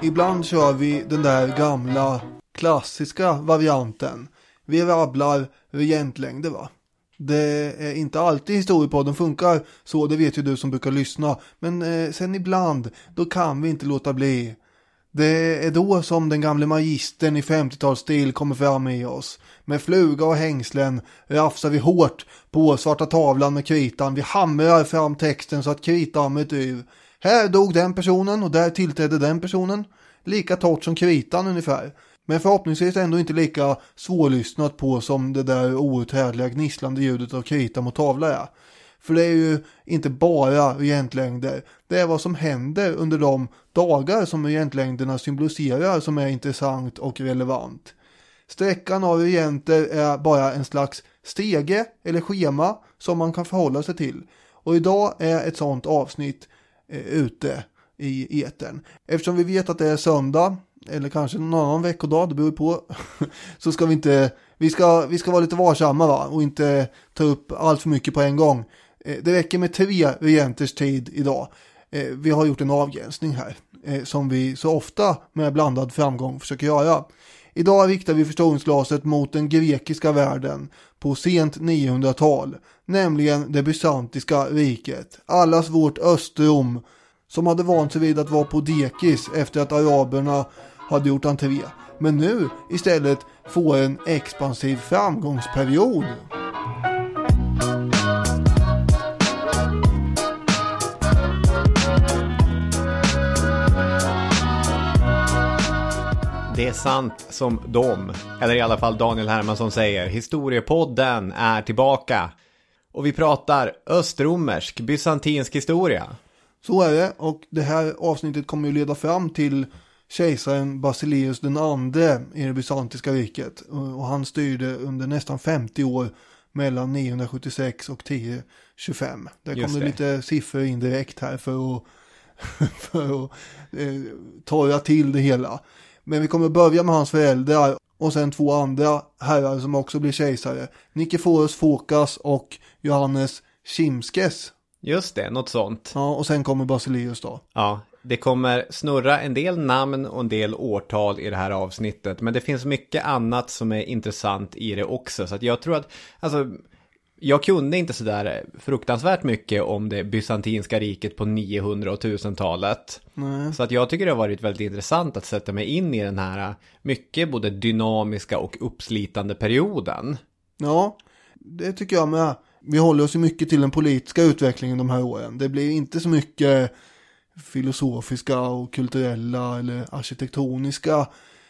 ibland kör vi den där gamla klassiska varianten. Vi rabblar regentlängder, va? Det är inte alltid historiepodden funkar så, det vet ju du som brukar lyssna. Men sen ibland, då kan vi inte låta bli. Det är då som den gamla magistern i 50-talsstil kommer fram i oss. Med fluga och hängslen rafsar vi hårt på svarta tavlan med kritan. Vi hamrar fram texten så att kritammet ur. Här dog den personen och där tillträdde den personen. Lika torrt som kritan ungefär. Men förhoppningsvis ändå inte lika svårlyssnat på som det där outhärdliga gnisslande ljudet av krita mot tavla är. För det är ju inte bara regentlängder. Det är vad som händer under de dagar som regentlängderna symboliserar som är intressant och relevant. Sträckan av regenter är bara en slags stege eller schema som man kan förhålla sig till. Och idag är ett sådant avsnitt ute i etern. Eftersom vi vet att det är söndag eller kanske någon annan veckodag, det beror på, så ska vi inte, vi ska vara lite varsamma, va? Och inte ta upp allt för mycket på en gång. Det räcker med 3 regenters tid idag. Vi har gjort en avgränsning här som vi så ofta med blandad framgång försöker göra. Idag riktar vi förstoringsglaset mot den grekiska världen på sent 900-tal, nämligen det bysantiska riket. Allas vårt Östrom, som hade vant sig vid att vara på dekis efter att araberna hade gjort entré, men nu istället får en expansiv framgångsperiod. Det är sant som eller i alla fall Daniel Hermansson säger, historiepodden är tillbaka. Och vi pratar östromersk, bysantinsk historia. Så är det, och det här avsnittet kommer ju leda fram till kejsaren Basileus den andre i det bysantiska riket. Och han styrde under nästan 50 år mellan 976 och 1025. Där kommer lite siffror indirekt här för att torra till det hela. Men vi kommer börja med hans föräldrar och sen 2 andra herrar som också blir kejsare. Nikiforos Fokas och Johannes Chimskes. Just det, något sånt. Ja, och sen kommer Basileus då. Ja, det kommer snurra en del namn och en del årtal i det här avsnittet. Men det finns mycket annat som är intressant i det också. Så att jag tror att, alltså, jag kunde inte sådär fruktansvärt mycket om det bysantinska riket på 900- och 1000-talet. Nej. Så att jag tycker det har varit väldigt intressant att sätta mig in i den här mycket både dynamiska och uppslitande perioden. Ja, det tycker jag med. Vi håller oss ju mycket till den politiska utvecklingen de här åren. Det blir inte så mycket filosofiska och kulturella eller arkitektoniska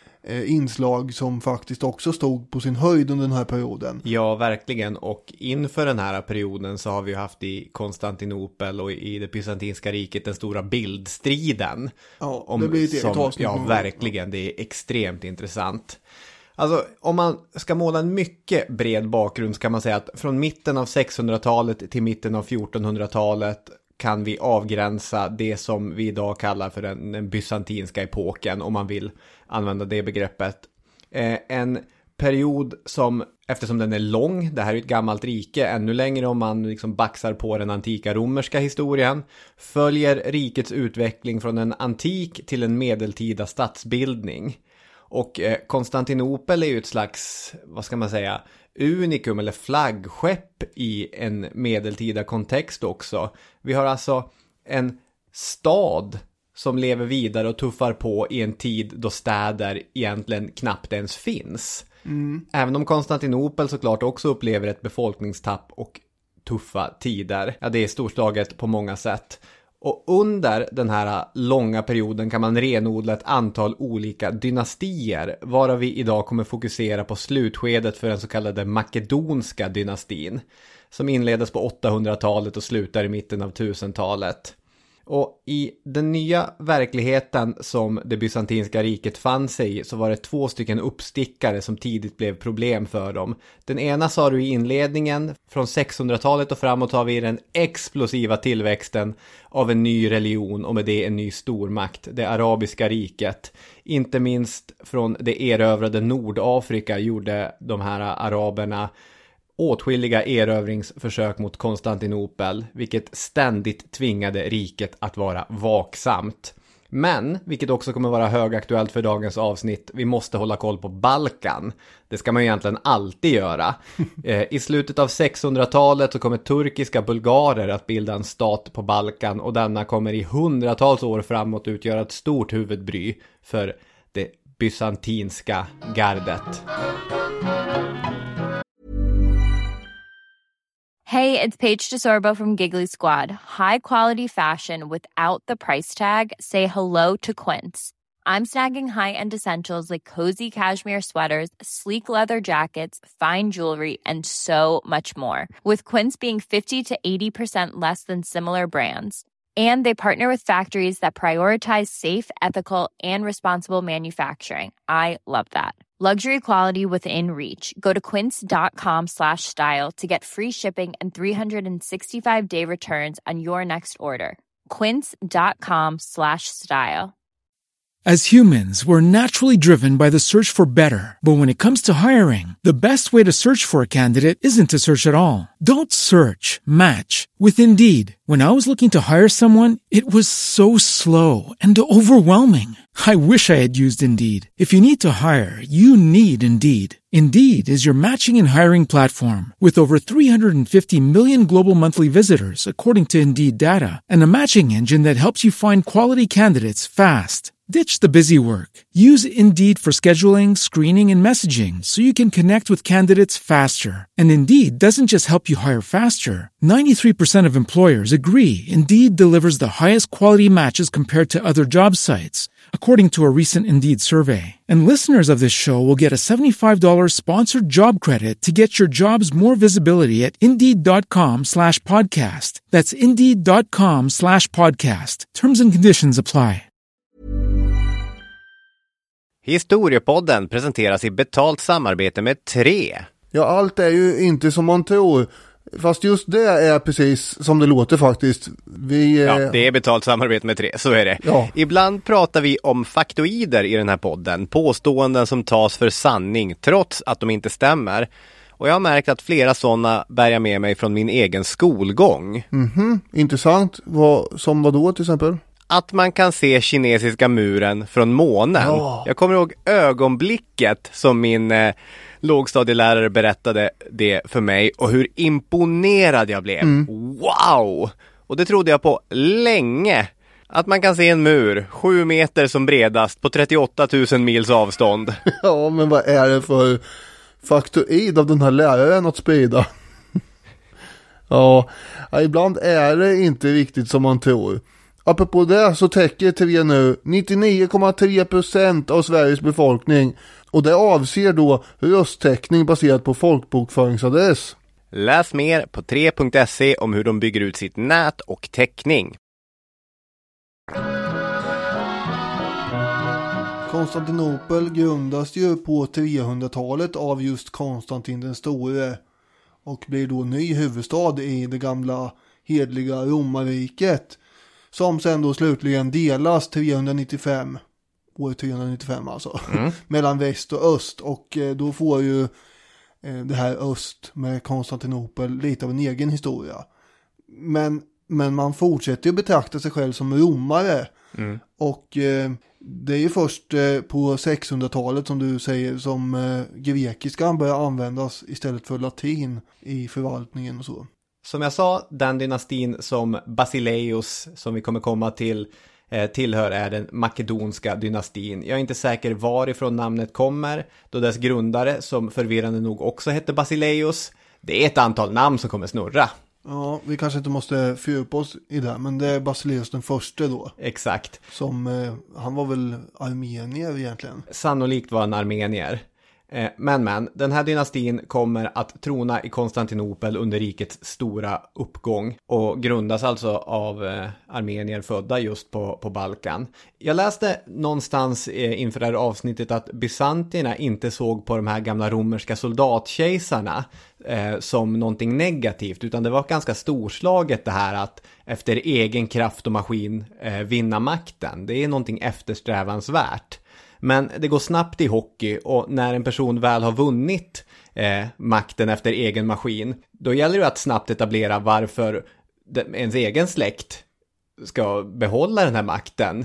inslag som faktiskt också stod på sin höjd under den här perioden. Ja, verkligen. Och inför den här perioden så har vi haft i Konstantinopel och i det bysantinska riket den stora bildstriden. Ja, det blir ett eget avsnitt. Ja, verkligen. Det är extremt intressant. Alltså, om man ska måla en mycket bred bakgrund så kan man säga att från mitten av 600-talet till mitten av 1400-talet kan vi avgränsa det som vi idag kallar för den bysantinska epoken, om man vill använda det begreppet. En period som, eftersom den är lång, det här är ett gammalt rike, ännu längre om man liksom baxar på den antika romerska historien, följer rikets utveckling från en antik till en medeltida statsbildning. Och Konstantinopel är ju ett slags, vad ska man säga, unikum eller flaggskepp i en medeltida kontext också. Vi har alltså en stad som lever vidare och tuffar på i en tid då städer egentligen knappt ens finns. Även om Konstantinopel såklart också upplever ett befolkningstapp och tuffa tider. Ja, det är storslaget på många sätt. Och under den här långa perioden kan man renodla ett antal olika dynastier, varav vi idag kommer fokusera på slutskedet för den så kallade makedonska dynastin, som inleddes på 800-talet och slutar i mitten av 1000-talet. Och i den nya verkligheten som det bysantinska riket fann sig i så var det 2 stycken uppstickare som tidigt blev problem för dem. Den ena sa du i inledningen, från 600-talet och framåt har vi den explosiva tillväxten av en ny religion och med det en ny stormakt, det arabiska riket. Inte minst från det erövrade Nordafrika gjorde de här araberna åtskilliga erövringsförsök mot Konstantinopel, vilket ständigt tvingade riket att vara vaksamt. Men, vilket också kommer vara högaktuellt för dagens avsnitt, vi måste hålla koll på Balkan. Det ska man ju egentligen alltid göra. I slutet av 600-talet så kommer turkiska bulgarer att bilda en stat på Balkan och denna kommer i hundratals år framåt utgöra ett stort huvudbry för det bysantinska gardet. Hey, it's Paige DeSorbo from Giggly Squad. High quality fashion without the price tag. Say hello to Quince. I'm snagging high-end essentials like cozy cashmere sweaters, sleek leather jackets, fine jewelry, and so much more. With Quince being 50 to 80% less than similar brands. And they partner with factories that prioritize safe, ethical, and responsible manufacturing. I love that. Luxury quality within reach. Go to quince.com/style to get free shipping and 365-day returns on your next order. Quince.com/style. As humans, we're naturally driven by the search for better. But when it comes to hiring, the best way to search for a candidate isn't to search at all. Don't search, match with Indeed. When I was looking to hire someone, it was so slow and overwhelming. I wish I had used Indeed. If you need to hire, you need Indeed. Indeed is your matching and hiring platform with over 350 million global monthly visitors, according to Indeed data, and a matching engine that helps you find quality candidates fast. Ditch the busy work. Use Indeed for scheduling, screening, and messaging so you can connect with candidates faster. And Indeed doesn't just help you hire faster. 93% of employers agree Indeed delivers the highest quality matches compared to other job sites, according to a recent Indeed survey. And listeners of this show will get a $75 sponsored job credit to get your jobs more visibility at Indeed.com/podcast. That's Indeed.com/podcast. Terms and conditions apply. Historiepodden presenteras i betalt samarbete med 3. Ja, allt är ju inte som man tror. Fast just det är precis som det låter faktiskt. Ja, det är betalt samarbete med 3, så är det. Ja. Ibland pratar vi om faktoider i den här podden. Påståenden som tas för sanning trots att de inte stämmer. Och jag har märkt att flera sådana bär jag med mig från min egen skolgång. Intressant. Som vad då till exempel? Att man kan se kinesiska muren från månen. Ja. Jag kommer ihåg ögonblicket som min lågstadielärare berättade det för mig och hur imponerad jag blev. Wow! Och det trodde jag på länge. Att man kan se en mur 7 meter som bredast på 38 000 mils avstånd. Ja, men vad är det för faktoid av den här läraren att sprida? Ja, ibland är det inte riktigt som man tror. Apropå det så täcker TV nu 99,3% av Sveriges befolkning. Och det avser då rösttäckning baserat på folkbokföringsadress. Läs mer på 3.se om hur de bygger ut sitt nät och täckning. Konstantinopel grundas ju på 300-talet av just Konstantin den store. Och blir då ny huvudstad i det gamla hedliga romarriket. Som sen då slutligen delas 395, år 395 alltså, mellan väst och öst. Och då får ju det här öst med Konstantinopel lite av en egen historia. Men man fortsätter ju betrakta sig själv som romare. Och det är ju först på 600-talet som du säger som grekiskan börjar användas istället för latin i förvaltningen och så. Som jag sa, den dynastin som Basileus, som vi kommer komma till, tillhör är den makedonska dynastin. Jag är inte säker varifrån namnet kommer, då dess grundare, som förvirrande nog också hette Basileus, det är ett antal namn som kommer snurra. Ja, vi kanske inte måste fördjupa oss i det, men det är Basileus den första då. Exakt. Som, han var väl armenier egentligen? Sannolikt var han armenier. Men, den här dynastin kommer att trona i Konstantinopel under rikets stora uppgång och grundas alltså av armenier födda just på Balkan. Jag läste någonstans inför det här avsnittet att bysanterna inte såg på de här gamla romerska soldatkejsarna som någonting negativt, utan det var ganska storslaget det här att efter egen kraft och maskin vinna makten. Det är någonting eftersträvansvärt. Men det går snabbt i hockey, och när en person väl har vunnit makten efter egen maskin, då gäller det att snabbt etablera varför ens egen släkt ska behålla den här makten.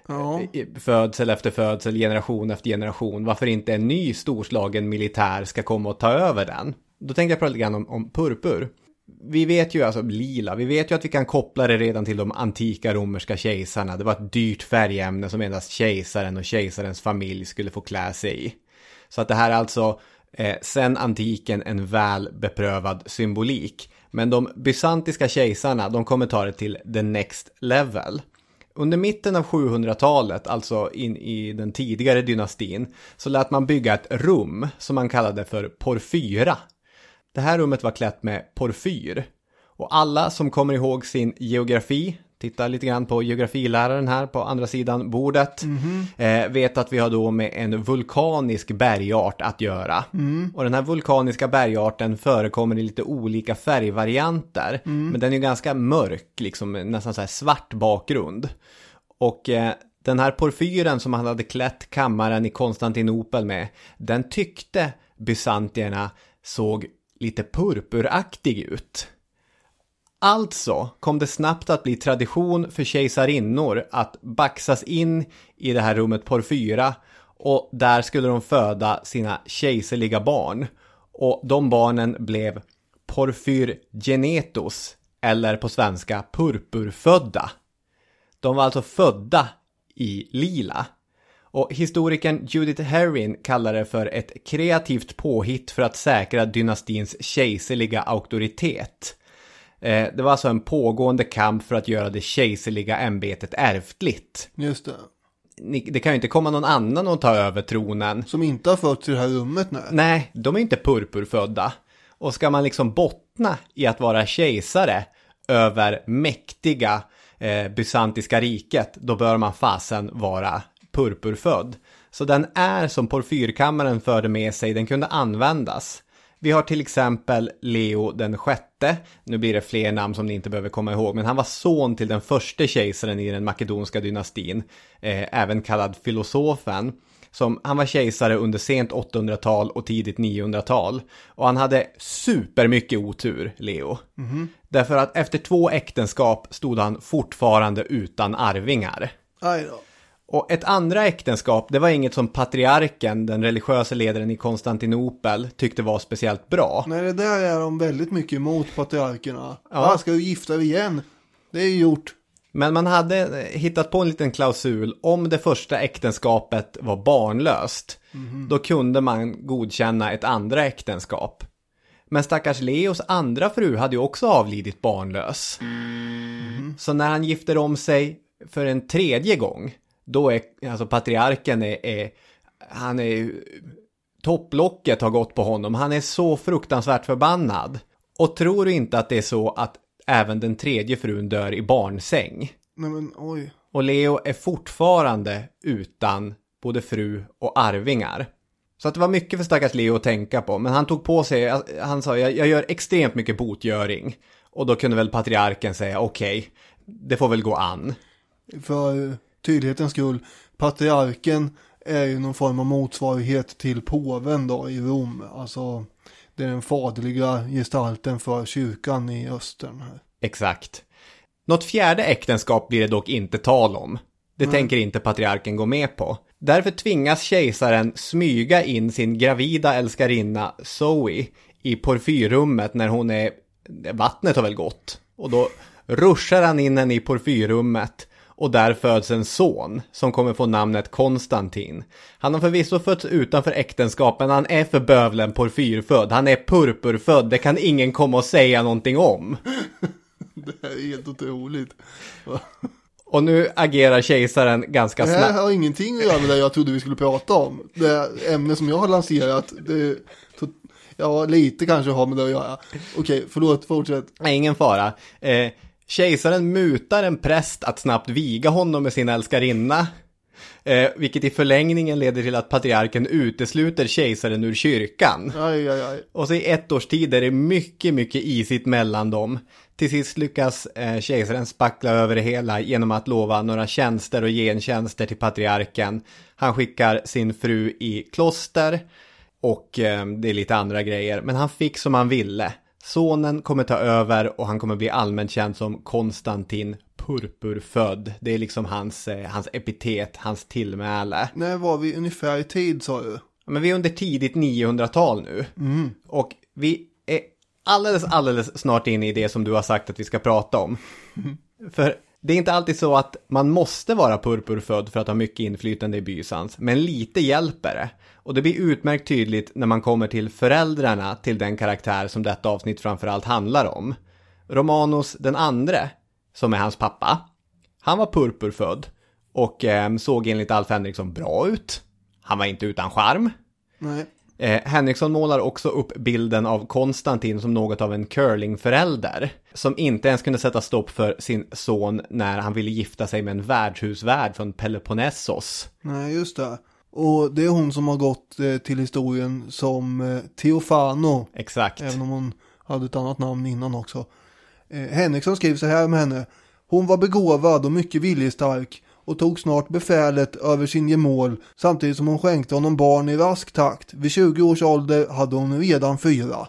Ja. Födsel efter födsel, generation efter generation. Varför inte en ny storslagen militär ska komma och ta över den? Då tänkte jag prata lite grann om purpur. Vi vet ju alltså lila, vi vet ju att vi kan koppla det redan till de antika romerska kejsarna. Det var ett dyrt färgämne som endast kejsaren och kejsarens familj skulle få klä sig i. Så att det här är alltså sen antiken en väl beprövad symbolik. Men de bysantiska kejsarna, de kommer ta det till the next level. Under mitten av 700-talet, alltså in i den tidigare dynastin, så lät man bygga ett rum som man kallade för porfyra. Det här rummet var klätt med porfyr. Och alla som kommer ihåg sin geografi, titta lite grann på geografiläraren här på andra sidan bordet, vet att vi har då med en vulkanisk bergart att göra. Och den här vulkaniska bergarten förekommer i lite olika färgvarianter. Men den är ganska mörk, liksom nästan så här svart bakgrund. Och den här porfyren som han hade klätt kammaren i Konstantinopel med, den tyckte bysantierna såg lite purpuraktig ut. Alltså kom det snabbt att bli tradition för kejsarinnor att baxas in i det här rummet porfyra, och där skulle de föda sina kejserliga barn. Och de barnen blev porfyrgenetos, eller på svenska purpurfödda. De var alltså födda i lila. Och historikern Judith Herrin kallar det för ett kreativt påhitt för att säkra dynastins kejserliga auktoritet. Det var alltså en pågående kamp för att göra det kejserliga ämbetet ärftligt. Just det. Det kan ju inte komma någon annan att ta över tronen. Som inte har fötts i det här rummet, nej. Nej, de är inte purpurfödda. Och ska man liksom bottna i att vara kejsare över mäktiga bysantiska riket, då bör man fasen vara purpurfödd. Så den är som porfyrkammaren förde med sig, den kunde användas. Vi har till exempel Leo den sjätte. Nu blir det fler namn som ni inte behöver komma ihåg. Men han var son till den första kejsaren i den makedonska dynastin. Även kallad filosofen. Han var kejsare under sent 800-tal och tidigt 900-tal. Och han hade supermycket otur, Leo. Därför att efter 2 äktenskap stod han fortfarande utan arvingar. Aj då. Och ett andra äktenskap, det var inget som patriarken, den religiösa ledaren i Konstantinopel, tyckte var speciellt bra. Nej, det där är de väldigt mycket emot, patriarkerna. Ja. Ska du gifta dig igen? Det är ju gjort. Men man hade hittat på en liten klausul. Om det första äktenskapet var barnlöst, då kunde man godkänna ett andra äktenskap. Men stackars Leos andra fru hade ju också avlidit barnlös. Så när han gifter om sig för en tredje gång, då är alltså patriarken han är topplocket har gått på honom. Han är så fruktansvärt förbannad. Och tror du inte att det är så att även den tredje frun dör i barnsäng? Nej men oj. Och Leo är fortfarande utan både fru och arvingar. Så att det var mycket för stackars Leo att tänka på. Men han tog på sig, han sa jag gör extremt mycket botgöring. Och då kunde väl patriarken säga okej, det får väl gå an. För tydlighetens skull, patriarken är ju någon form av motsvarighet till påven då i Rom. Alltså det är den faderliga gestalten för kyrkan i östern här. Exakt. Något fjärde äktenskap blir det dock inte tal om. Det tänker inte patriarken gå med på. Därför tvingas kejsaren smyga in sin gravida älskarinna Zoe i porfyrrummet när hon är... Vattnet har väl gått. Och då ruschar han in henne i porfyrrummet. Och där föds en son som kommer få namnet Konstantin. Han har förvisso fötts utanför äktenskapen. Han är för bövlen porfyrfödd. Han är purpurfödd. Det kan ingen komma och säga någonting om. Det här är helt otroligt. Och nu agerar kejsaren ganska snabbt. snabbt. Det här har ingenting att göra med det jag trodde vi skulle prata om. Det ämne som jag har lanserat, ja, lite kanske har med det att göra. Okej, förlåt, fortsätt. Nej, ingen fara. Kejsaren mutar en präst att snabbt viga honom med sin älskarinna. Vilket i förlängningen leder till att patriarken utesluter kejsaren ur kyrkan. Aj. Och så i 1 års tid är det mycket, mycket isigt mellan dem. Till sist lyckas kejsaren spackla över det hela genom att lova några tjänster och gentjänster till patriarken. Han skickar sin fru i kloster och det är lite andra grejer. Men han fick som han ville. Sonen kommer ta över och han kommer bli allmänt känd som Konstantin purpurfödd. Det är liksom hans epitet, hans tillmäle. När var vi ungefär i tid, sa du? Men vi är under tidigt 900-tal nu. Och vi är alldeles snart in i det som du har sagt att vi ska prata om. För det är inte alltid så att man måste vara purpurfödd för att ha mycket inflytande i Bysans. Men lite hjälper det. Och det blir utmärkt tydligt när man kommer till föräldrarna till den karaktär som detta avsnitt framförallt handlar om. Romanos den andre, som är hans pappa, han var purpurfödd och såg enligt Alf Henriksson bra ut. Han var inte utan charm. Nej. Henriksson målar också upp bilden av Konstantin som något av en curlingförälder som inte ens kunde sätta stopp för sin son när han ville gifta sig med en värdshusvärd från Peloponnesos. Nej, just det. Och det är hon som har gått till historien som Teofano. Exakt. Även om hon hade ett annat namn innan också. Henriksson skriver så här med henne. Hon var begåvad och mycket viljestark och tog snart befälet över sin gemål samtidigt som hon skänkte honom barn i rask takt. Vid 20 års ålder hade hon redan 4.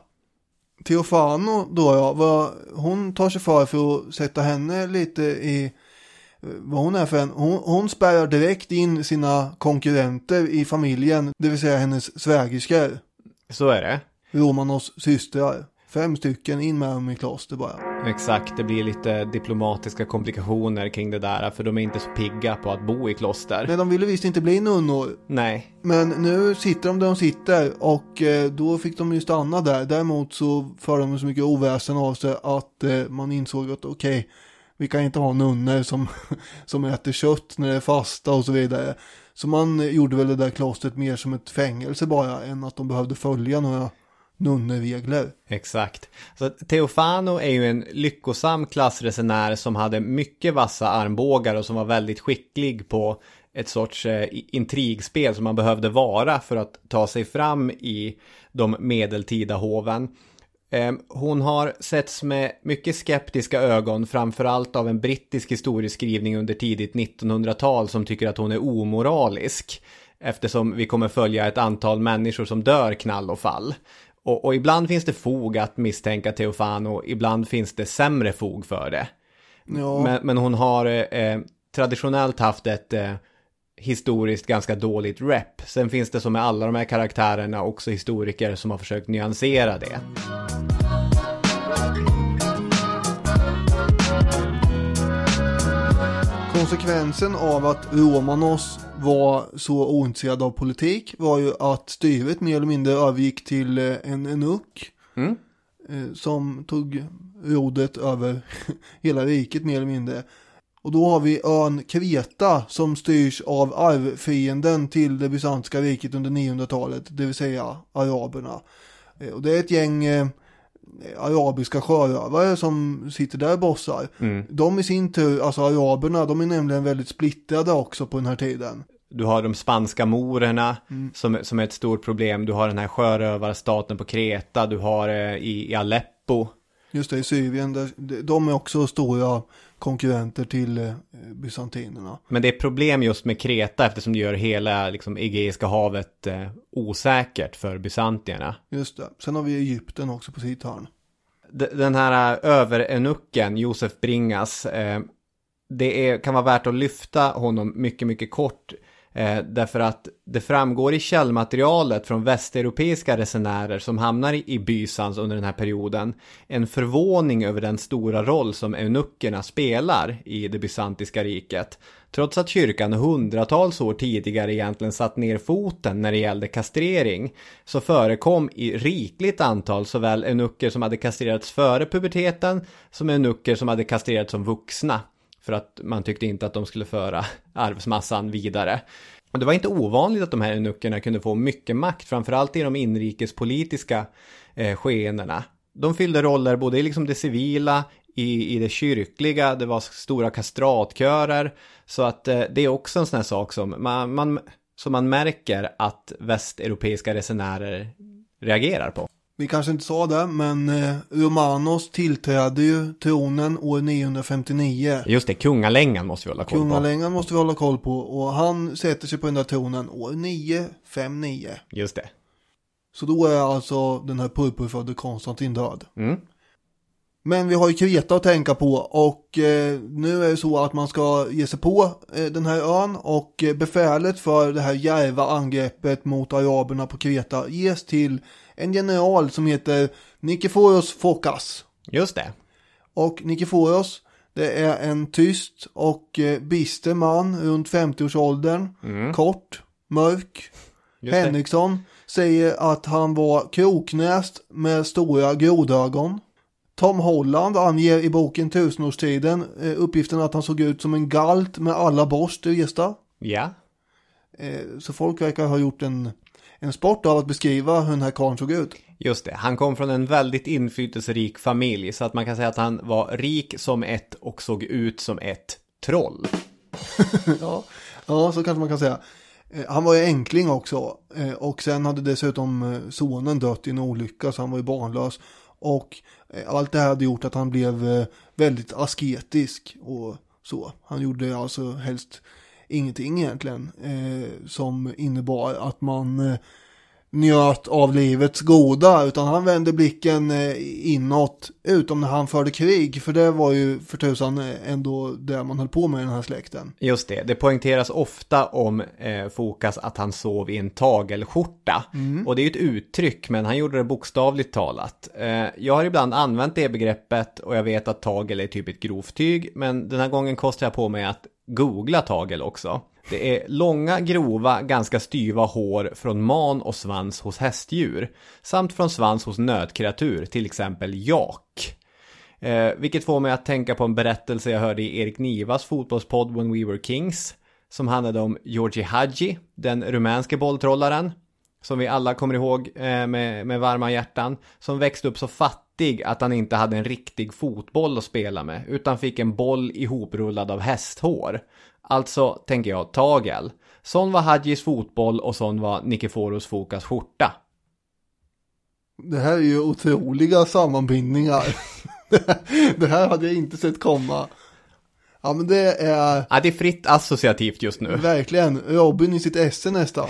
Teofano då, hon tar sig för att sätta henne lite i vad hon är för en. Hon spärrar direkt in sina konkurrenter i familjen, det vill säga hennes svägerskor. Så är det. Romanos systrar. 5 stycken in med dem i kloster bara. Exakt, det blir lite diplomatiska komplikationer kring det där, för de är inte så pigga på att bo i kloster. Nej, de ville visst inte bli nunnor. Nej. Men nu sitter de där de sitter och då fick de ju stanna där. Däremot så för de så mycket oväsen av sig att man insåg att okej, vi kan inte ha nunnor som äter kött när det är fasta och så vidare. Så man gjorde väl det där klostret mer som ett fängelse bara än att de behövde följa några nunneregler. Exakt. Så Teofano är ju en lyckosam klassresenär som hade mycket vassa armbågar och som var väldigt skicklig på ett sorts intrigspel som man behövde vara för att ta sig fram i de medeltida hoven. Hon har setts med mycket skeptiska ögon, framförallt av en brittisk historieskrivning under tidigt 1900-tal som tycker att hon är omoralisk, eftersom vi kommer följa ett antal människor som dör knall och fall. Och ibland finns det fog att misstänka Teofano, ibland finns det sämre fog för det. Ja. Men hon har traditionellt haft ett historiskt ganska dåligt rep. Sen finns det som med alla de här karaktärerna också historiker som har försökt nyansera det. Konsekvensen av att Romanos var så ointresserad av politik var ju att styret mer eller mindre övergick till en enuck som tog rodet över hela riket mer eller mindre. Och då har vi ön Kreta som styrs av arvfienden till det bysantiska riket under 900-talet, det vill säga araberna. Och det är ett gäng arabiska sjörövare som sitter där och bossar. De i sin tur, alltså araberna, de är nämligen väldigt splittrade också på den här tiden. Du har de spanska morerna som är ett stort problem. Du har den här sjörövarstaten på Kreta. Du har i Aleppo. Just det, i Syrien. De är också stora konkurrenter till bysantinerna. Men det är problem just med Kreta eftersom det gör hela liksom, Egeiska havet osäkert för bysantierna. Just det. Sen har vi Egypten också på sitt hörn. Den här överenucken, Josef Bringas, kan vara värt att lyfta honom mycket, mycket kort. Därför att det framgår i källmaterialet från västeuropeiska resenärer som hamnar i Bysans under den här perioden en förvåning över den stora roll som eunuckerna spelar i det bysantiska riket. Trots att kyrkan hundratals år tidigare egentligen satt ner foten när det gällde kastrering, så förekom i rikligt antal såväl eunucker som hade kastrerats före puberteten som eunucker som hade kastrerats som vuxna. För att man tyckte inte att de skulle föra arvsmassan vidare. Och det var inte ovanligt att de här eunuckerna kunde få mycket makt, framförallt i de inrikespolitiska skeendena. De fyllde roller både i liksom det civila, i det kyrkliga, det var stora kastratkörer. Så att det är också en sån här sak som man märker att västeuropeiska resenärer reagerar på. Vi kanske inte sa det, men Romanos tillträdde ju tronen år 959. Just det, kungalängan måste vi hålla koll på. Kungalängan måste vi hålla koll på, och han sätter sig på den där tronen år 959. Just det. Så då är alltså den här purpurfödde Konstantin död. Men vi har ju Kreta att tänka på och nu är det så att man ska ge sig på den här ön och befälet för det här djärva angreppet mot araberna på Kreta ges till en general som heter Nikiforos Fokas. Just det. Och Nikiforos, det är en tyst och bister man runt 50-årsåldern, kort, mörk. Henriksson säger att han var kroknäst med stora grodögon. Tom Holland anger i boken Tusenårstiden uppgiften att han såg ut som en galt med alla borst resta. Ja. Så folk verkar ha gjort en sport av att beskriva hur den här karln såg ut. Just det, han kom från en väldigt inflytelserik familj så att man kan säga att han var rik som ett och såg ut som ett troll. Ja, så kanske man kan säga. Han var ju enkling också och sen hade dessutom sonen dött i en olycka så han var ju barnlös. Och allt det här hade gjort att han blev väldigt asketisk och så. Han gjorde alltså helst ingenting egentligen som innebar att man njöt av livets goda, utan han vände blicken inåt utom när han förde krig, för det var ju för tusan ändå det man höll på med i den här släkten. Just det, det poängteras ofta om Fokas att han sov i en tagelskjorta och det är ju ett uttryck, men han gjorde det bokstavligt talat. Jag har ibland använt det begreppet och jag vet att tagel är typ ett grovt tyg, men den här gången kostar jag på mig att googla tagel också. Det är långa, grova, ganska styva hår från man och svans hos hästdjur. Samt från svans hos nötkreatur, till exempel jak. Vilket får mig att tänka på en berättelse jag hörde i Erik Nivas fotbollspodd When We Were Kings. Som handlade om Georgi Hadji, den rumänske bolltrollaren. Som vi alla kommer ihåg med varma hjärtan. Som växte upp så fattig att han inte hade en riktig fotboll att spela med. Utan fick en boll ihoprullad av hästhår. Alltså, tänker jag, tagel. Sån var Hadjis fotboll och sån var Nikiforos Fokas skjorta. Det här är ju otroliga sammanbindningar. Det här hade jag inte sett komma. Ja, men det är... Ja, det är fritt associativt just nu. Verkligen. Robin i sitt esse nästan.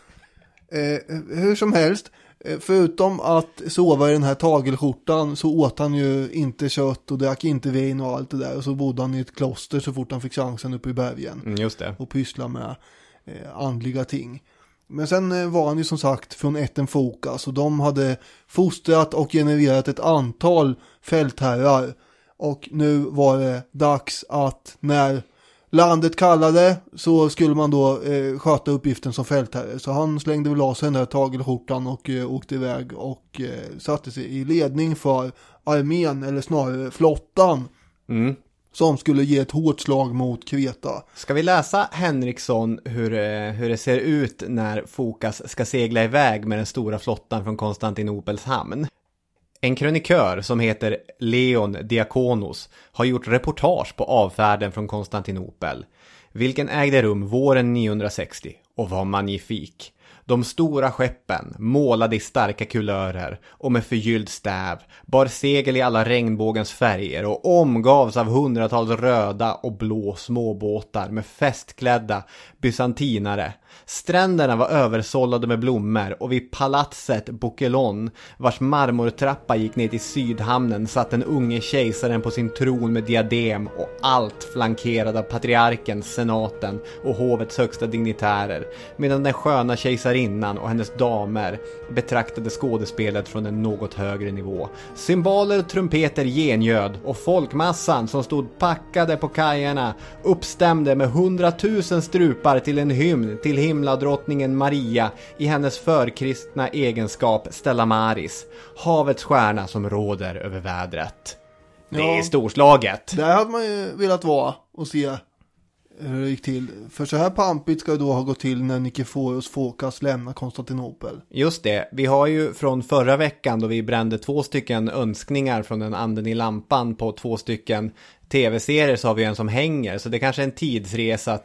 Hur som helst, förutom att sova i den här tagelskjortan så åt han ju inte kött och drack inte vin och allt det där. Och så bodde han i ett kloster så fort han fick chansen uppe i bergen. Just det. Och pyssla med andliga ting. Men sen var han ju som sagt från ätten Fokas och de hade fostrat och genererat ett antal fältherrar. Och nu var det dags att när landet kallade så skulle man då sköta uppgiften som fältherre. Så han slängde väl av sig den där tagelskjortan och åkte iväg och satte sig i ledning för armén, eller snarare flottan. Som skulle ge ett hårt slag mot Kreta. Ska vi läsa Henriksson hur det ser ut när Fokas ska segla iväg med den stora flottan från Konstantinopels hamn? En krönikör som heter Leon Diakonos har gjort reportage på avfärden från Konstantinopel, vilken ägde rum våren 960 och var magnifik. De stora skeppen, målade i starka kulörer och med förgylld stäv, bar segel i alla regnbågens färger och omgavs av hundratals röda och blå småbåtar med festklädda bysantinare. Stränderna var översållade med blommor och vid palatset Bokelon, vars marmortrappa gick ner till sydhamnen, satt den unge kejsaren på sin tron med diadem och allt flankerad av patriarken, senaten och hovets högsta dignitärer, medan den sköna kejsarinnan och hennes damer betraktade skådespelet från en något högre nivå. Cymbaler och trumpeter gengöd och folkmassan som stod packade på kajerna uppstämde med 100 000 strupar till en hymn till himladrottningen Maria i hennes förkristna egenskap Stella Maris, havets stjärna som råder över vädret. Det är storslaget. Där hade man ju velat vara och se hur det gick till. För så här pampigt ska det då ha gått till när Nikiforos Fokas lämnar Konstantinopel. Just det, vi har ju från förra veckan då vi brände 2 stycken önskningar från en anden i lampan på 2 stycken tv-serier, så har vi en som hänger. Så det är kanske är en tidsresa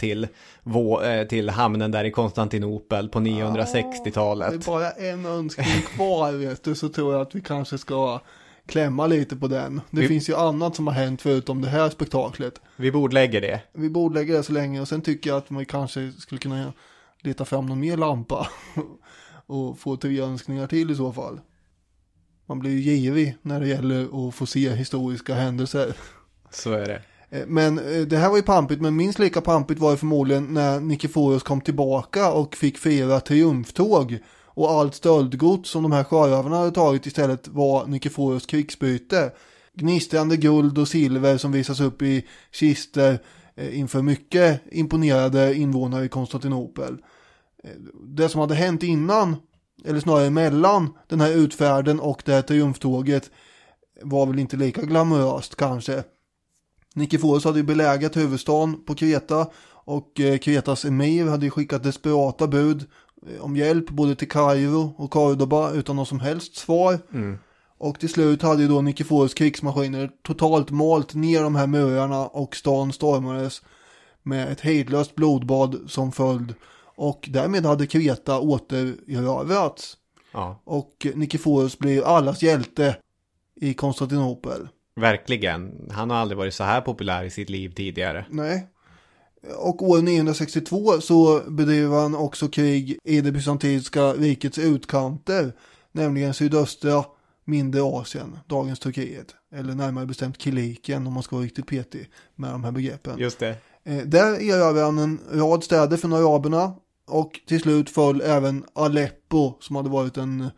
till hamnen där i Konstantinopel på 960-talet. Det är bara en önskning kvar, vet du, så tror jag att vi kanske ska klämma lite på den. Det finns ju annat som har hänt förutom det här spektaklet. Vi bordlägger det. Vi bordlägger det så länge, och sen tycker jag att man kanske skulle kunna leta fram någon mer lampa och få 3 önskningar till i så fall. Man blir ju girig när det gäller att få se historiska händelser. Så är det. Men det här var ju pampigt, men minst lika pampigt var det förmodligen när Nikiforos kom tillbaka och fick fira triumftåg. Och allt stöldgods som de här sjörövarna hade tagit istället var Nikiforos krigsbyte. Gnistrande guld och silver som visas upp i kister inför mycket imponerade invånare i Konstantinopel. Det som hade hänt innan, eller snarare mellan den här utfärden och det här triumftåget, var väl inte lika glamoröst kanske. Nikiforos hade ju belägat huvudstaden på Kreta, och Kretas emir hade ju skickat desperata bud om hjälp både till Kairo och Cordoba utan något som helst svar. Och till slut hade ju då Nikiforos krigsmaskiner totalt malt ner de här murarna, och stan stormades med ett hejdlöst blodbad som följd. Och därmed hade Kreta återerövrats. Ja. Och Nikiforos blir allas hjälte i Konstantinopel. Verkligen. Han har aldrig varit så här populär i sitt liv tidigare. Nej. Och år 962 så bedriver han också krig i det bysantinska rikets utkanter, nämligen sydöstra mindre Asien, dagens Turkiet, eller närmare bestämt Kilikien om man ska vara riktigt petig med de här begreppen. Just det. Där erövrar han en rad städer från araberna, och till slut föll även Aleppo som hade varit en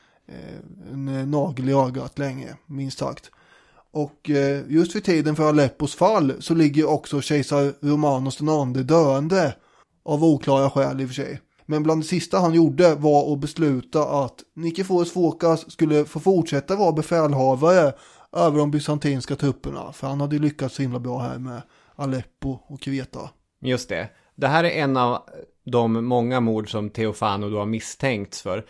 nagel i ögat länge, minst sagt. Och just vid tiden för Aleppos fall så ligger också kejsar Romanos den andre döende, av oklara skäl i och för sig. Men bland det sista han gjorde var att besluta att Nikiforos Fokas skulle få fortsätta vara befälhavare över de bysantinska trupperna, för han hade lyckats så himla bra här med Aleppo och Kreta. Just det. Det här är en av de många mord som Teofano då har misstänkts för.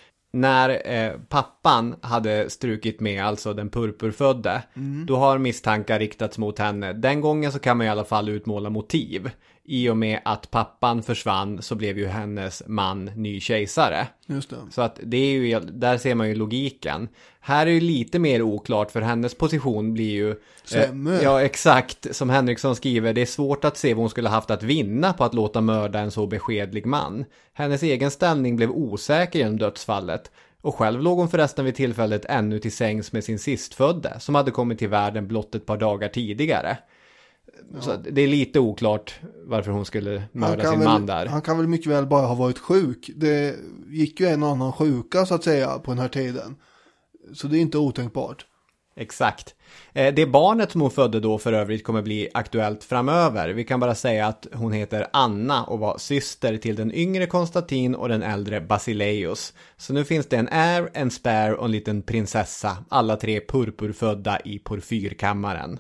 När pappan hade strukit med, alltså den purpurfödde, då har misstankar riktats mot henne. Den gången så kan man i alla fall utmåla motiv. I och med att pappan försvann så blev ju hennes man ny kejsare. Just det. Så att det är ju, där ser man ju logiken. Här är ju lite mer oklart, för hennes position blir ju sämre. Ja, exakt. Som Henriksson skriver, det är svårt att se vad hon skulle haft att vinna på att låta mörda en så beskedlig man. Hennes egen ställning blev osäker genom dödsfallet. Och själv låg hon förresten vid tillfället ännu till sängs med sin sistfödde, som hade kommit till världen blott ett par dagar tidigare. Ja. Så det är lite oklart varför hon skulle mörda sin man där. Han kan väl mycket väl bara ha varit sjuk. Det gick ju en annan sjuka så att säga på den här tiden. Så det är inte otänkbart. Exakt. Det barnet som hon födde då för övrigt kommer bli aktuellt framöver. Vi kan bara säga att hon heter Anna och var syster till den yngre Konstantin och den äldre Basileus. Så nu finns det en heir, en spare och en liten prinsessa. Alla tre purpurfödda i porfyrkammaren.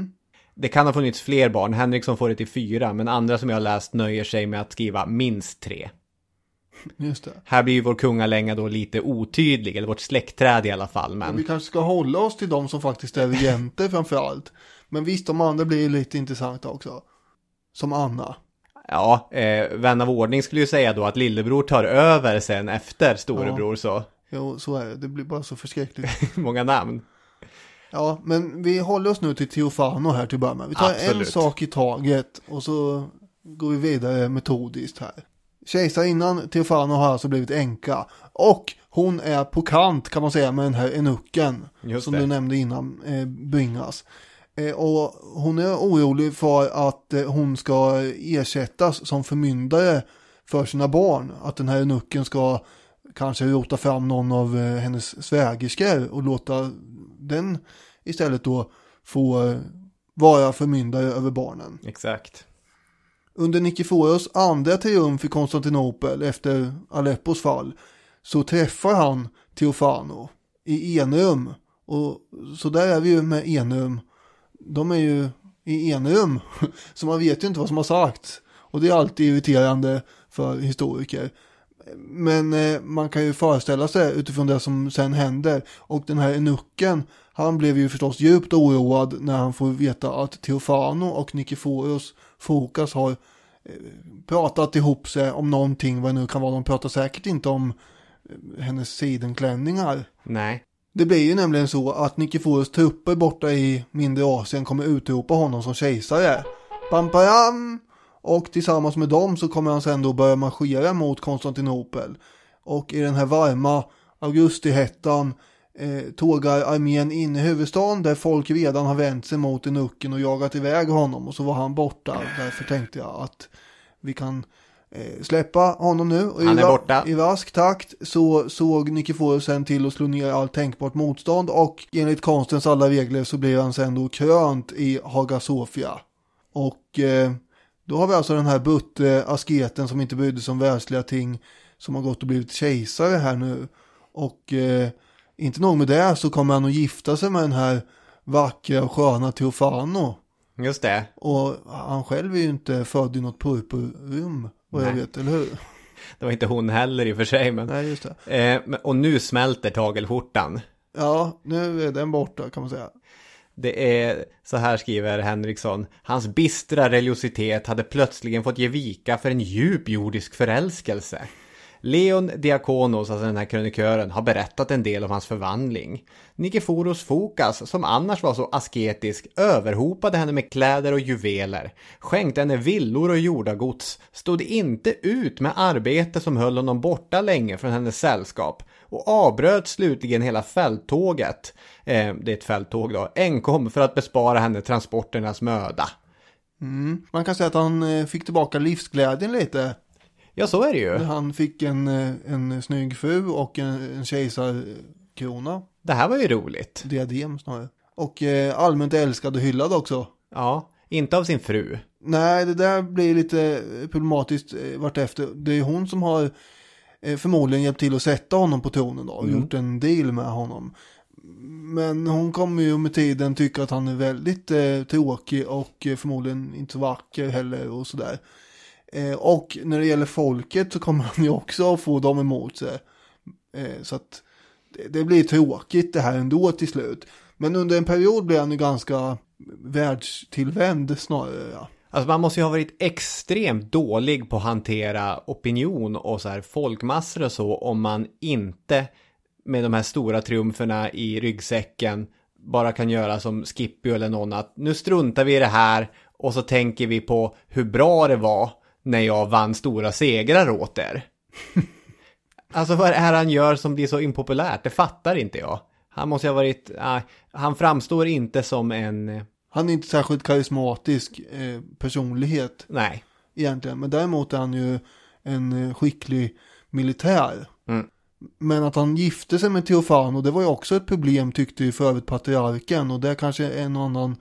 Det kan ha funnits fler barn. Henriksson får det till 4, men andra som jag har läst nöjer sig med att skriva minst 3. Just det. Här blir ju vår kungalänga då lite otydlig, eller vårt släktträd i alla fall. Men vi kanske ska hålla oss till de som faktiskt är regenter framförallt. Men visst, de andra blir lite intressanta också. Som Anna. Ja, vän av ordning skulle ju säga då att lillebror tar över sen efter storebror. Ja. Så. Jo, så är det. Det blir bara så förskräckligt. Många namn. Ja, men vi håller oss nu till Teofano här till början med. Vi tar en sak i taget och så går vi vidare metodiskt här. Kejsarinnan Teofano har alltså blivit änka, och hon är på kant kan man säga med den här enucken som du nämnde innan bringas. Och hon är orolig för att hon ska ersättas som förmyndare för sina barn. Att den här enucken ska kanske rota fram någon av hennes svägerskor och låta den istället då få vara förmyndare över barnen. Exakt. Under Nikiforos andra triumf i Konstantinopel efter Aleppos fall så träffar han Teofano i enrum. Och så där är vi ju med enrum. De är ju i enrum, så man vet ju inte vad som har sagts. Och det är alltid irriterande för historiker. Men man kan ju föreställa sig utifrån det som sen händer. Och den här enucken, han blev ju förstås djupt oroad när han får veta att Teofano och Nikiforos Fokas har pratat ihop sig om någonting, vad det nu kan vara. De pratar säkert inte om hennes sidenklänningar. Nej. Det blir ju nämligen så att Nikiforos trupper borta i mindre Asien kommer utropa honom som kejsare. Pam pam! Och tillsammans med dem så kommer han sen då börja marschera mot Konstantinopel. Och i den här varma augustihettan tågar armén in i huvudstaden där folk redan har vänt sig mot enucken och jagat iväg honom, och så var han borta. Därför tänkte jag att vi kan släppa honom nu. Och han är borta. I rask takt så såg Nicephorus sen till att slå ner allt tänkbart motstånd, och enligt konstens alla regler så blev han sen då krönt i Hagia Sophia. Och då har vi alltså den här butte asketen som inte brydde sig om världsliga ting, som har gått och blivit kejsare här nu. Och inte nog med det, så kommer han att gifta sig med den här vackra och sköna Teofano. Just det. Och han själv är ju inte född i något purpurrum, vad jag vet, eller hur? Det var inte hon heller i och för sig. Men... Nej, just det. Och nu smälter tagelskjortan. Ja, nu är den borta kan man säga. Det är, så här skriver Henriksson, hans bistra religiositet hade plötsligen fått ge vika för en djup jordisk förälskelse. Leon Diakonos, alltså den här krönikören, har berättat en del om hans förvandling. Nicephorus Fokas, som annars var så asketisk, överhopade henne med kläder och juveler, skänkte henne villor och jordagods, stod inte ut med arbete som höll honom borta länge från hennes sällskap och avbröt slutligen hela fälttåget, det är ett fälttåg då, enkom för att bespara henne transporternas möda. Man kan säga att han fick tillbaka livsglädjen lite. Ja, så är det ju. Han fick en snygg fru och en kejsarkrona. Det här var ju roligt. Diadem snarare. Och allmänt älskad och hyllad också. Ja, inte av sin fru. Nej, det där blir lite problematiskt vartefter. Det är hon som har förmodligen hjälpt till att sätta honom på tronen då. Och gjort en deal med honom. Men hon kommer ju med tiden tycka att han är väldigt tråkig och förmodligen inte så vacker heller och sådär. Och när det gäller folket så kommer han ju också att få dem emot sig. Så att det blir tråkigt det här ändå till slut. Men under en period blir han ju ganska världstillvänd snarare. Ja. Alltså man måste ju ha varit extremt dålig på att hantera opinion och så här folkmassor och så, om man inte med de här stora triumferna i ryggsäcken bara kan göra som Skippy eller någon, att nu struntar vi i det här och så tänker vi på hur bra det var när jag vann stora segrar åt er. Alltså vad är det här han gör som blir så impopulärt? Det fattar inte jag. Han måste ha varit... han framstår inte som en... Han är inte särskilt karismatisk personlighet. Nej. Egentligen. Men däremot är han ju en skicklig militär. Men att han gifte sig med Teofano, det var ju också ett problem, tyckte ju för övrigt patriarken. Och det är kanske en annan...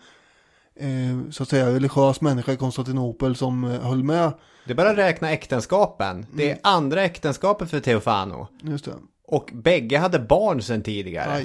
så att säga religiös människa i Konstantinopel som höll med. Det är bara att räkna äktenskapen. Det är andra äktenskapet för Teofano. Just det. Och bägge hade barn sedan tidigare.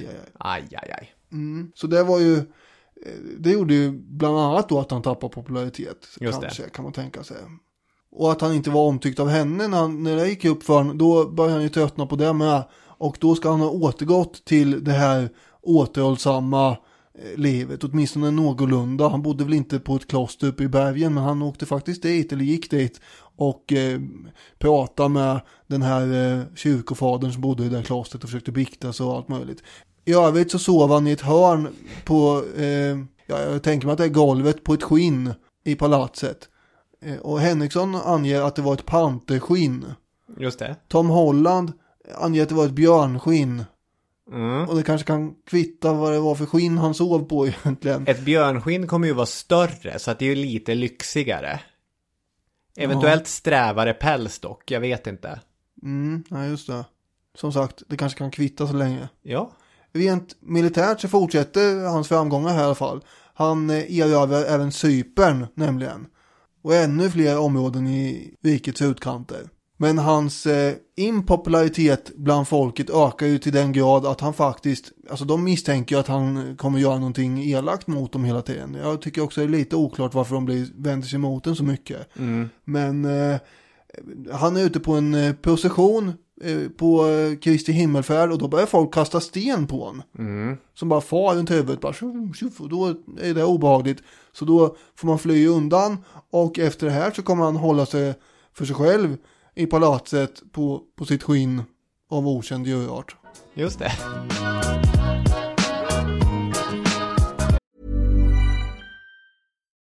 Aj. Så det var ju, det gjorde ju bland annat då att han tappade popularitet. Just kanske, det. Kan man tänka sig. Och att han inte var omtyckt av henne när det gick upp för honom, då började han ju tröttna på det med. Och då ska han ha återgått till det här återhållsamma livet, åtminstone någorlunda. Han bodde väl inte på ett kloster uppe i bergen, men han åkte faktiskt dit, eller gick dit och pratade med den här kyrkofadern som bodde i det här klostret och försökte bikta sig och allt möjligt. I övrigt så sov han i ett hörn på jag tänker mig att det är golvet på ett skinn i palatset. Och Henriksson anger att det var ett panterskinn. Just det. Tom Holland anger att det var ett björnskinn. Och det kanske kan kvitta vad det var för skinn han sov på egentligen. Ett björnskinn kommer ju vara större, så att det är ju lite lyxigare. Eventuellt strävare päls dock, jag vet inte. Ja, just det. Som sagt, det kanske kan kvitta så länge. Ja. Rent militärt så fortsätter hans framgångar här i alla fall. Han erövrar även Cypern nämligen. Och ännu fler områden i rikets utkanter. Men hans impopularitet bland folket ökar ju till den grad att han faktiskt, alltså de misstänker att han kommer göra någonting elakt mot dem hela tiden. Jag tycker också det är lite oklart varför de vänder sig mot den så mycket. Men han är ute på en procession på Kristi himmelfärd och då börjar folk kasta sten på honom. Som bara far runt huvudet. Bara, och då är det obehagligt. Så då får man fly undan och efter det här så kommer han hålla sig för sig själv i palatset på sitt skinn av okänd djurart. Just det.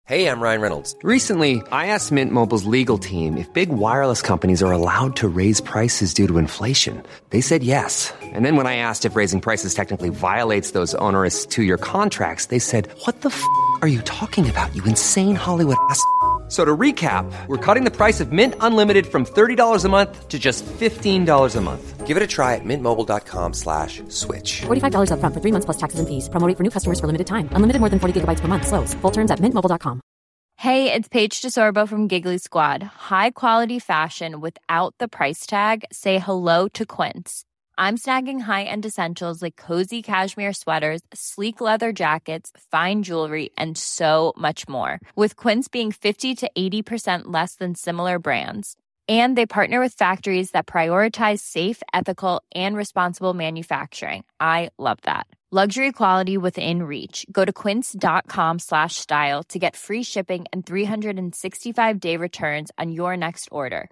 Hey, I'm Ryan Reynolds. Recently, I asked Mint Mobile's legal team if big wireless companies are allowed to raise prices due to inflation. They said yes. And then when I asked if raising prices technically violates those onerous two-year contracts, they said, "What the f*** are you talking about, you insane Hollywood ass?" So to recap, we're cutting the price of Mint Unlimited from $30 a month to just $15 a month. Give it a try at mintmobile.com/switch. $45 up front for 3 months plus taxes and fees. Promo rate for new customers for limited time. Unlimited more than 40 gigabytes per month. Slows full terms at mintmobile.com. Hey, it's Paige DeSorbo from Giggly Squad. High quality fashion without the price tag. Say hello to Quince. I'm snagging high-end essentials like cozy cashmere sweaters, sleek leather jackets, fine jewelry, and so much more. With Quince being 50 to 80% less than similar brands. And they partner with factories that prioritize safe, ethical, and responsible manufacturing. I love that. Luxury quality within reach. Go to quince.com/style to get free shipping and 365-day returns on your next order.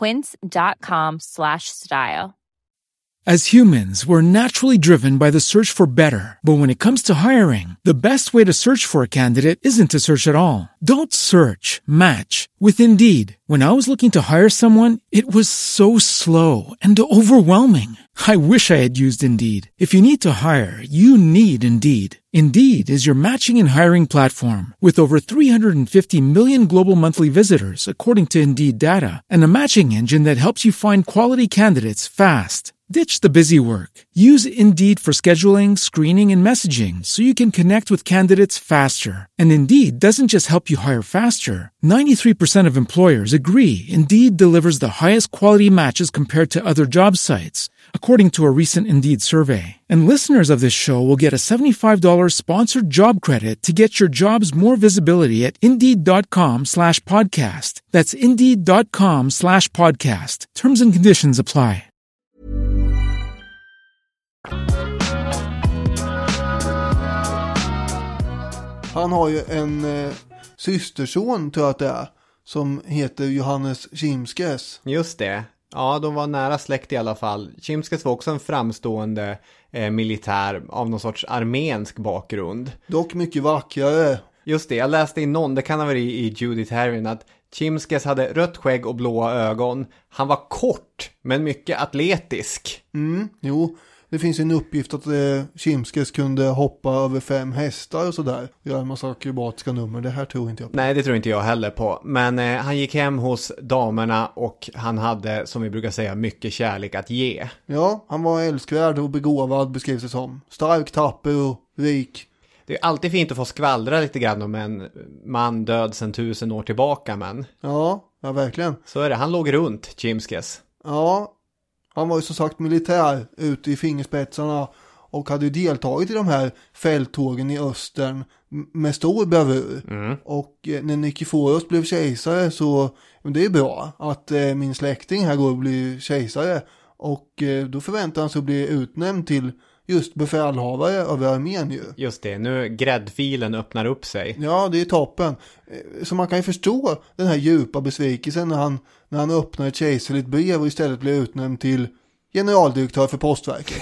Quince.com/style. As humans, we're naturally driven by the search for better. But when it comes to hiring, the best way to search for a candidate isn't to search at all. Don't search, match with Indeed. When I was looking to hire someone, it was so slow and overwhelming. I wish I had used Indeed. If you need to hire, you need Indeed. Indeed is your matching and hiring platform with over 350 million global monthly visitors, according to Indeed data, and a matching engine that helps you find quality candidates fast. Ditch the busy work. Use Indeed for scheduling, screening, and messaging so you can connect with candidates faster. And Indeed doesn't just help you hire faster. 93% of employers agree Indeed delivers the highest quality matches compared to other job sites, according to a recent Indeed survey. And listeners of this show will get a $75 sponsored job credit to get your jobs more visibility at Indeed.com/podcast. That's Indeed.com/podcast. Terms and conditions apply. Han har ju en systerson, tror jag att det är, som heter Johannes Šimskes. Just det. Ja, de var nära släkt i alla fall. Šimskes var också en framstående militär av någon sorts armensk bakgrund. Dock mycket vackrare. Just det, jag läste i någon, det kan ha varit i Judith Herrin, att Šimskes hade rött skägg och blåa ögon. Han var kort, men mycket atletisk. Jo, det finns en uppgift att Šimskes kunde hoppa över 5 hästar och sådär. Göra en massa akrobatiska nummer, det här tror inte jag på. Nej, det tror inte jag heller på. Men han gick hem hos damerna och han hade, som vi brukar säga, mycket kärlek att ge. Ja, han var älskvärd och begåvad, beskrivs det som. Stark, tapper och rik. Det är alltid fint att få skvallra lite grann om en man död sedan 1000 år tillbaka, men... Ja, verkligen. Så är det, han låg runt Šimskes. Ja, han var ju som sagt militär ute i fingerspetsarna och hade ju deltagit i de här fälttågen i östern med stor bravur. Och när Nikiforos blev kejsare så, det är bra att min släkting här går och blir kejsare. Och då förväntar han sig att bli utnämnd till just befälhavare över armén ju. Just det, nu gräddfilen öppnar upp sig. Ja, det är toppen. Så man kan ju förstå den här djupa besvikelsen när han öppnar ett kejserligt brev och istället blir utnämnd till generaldirektör för postverket.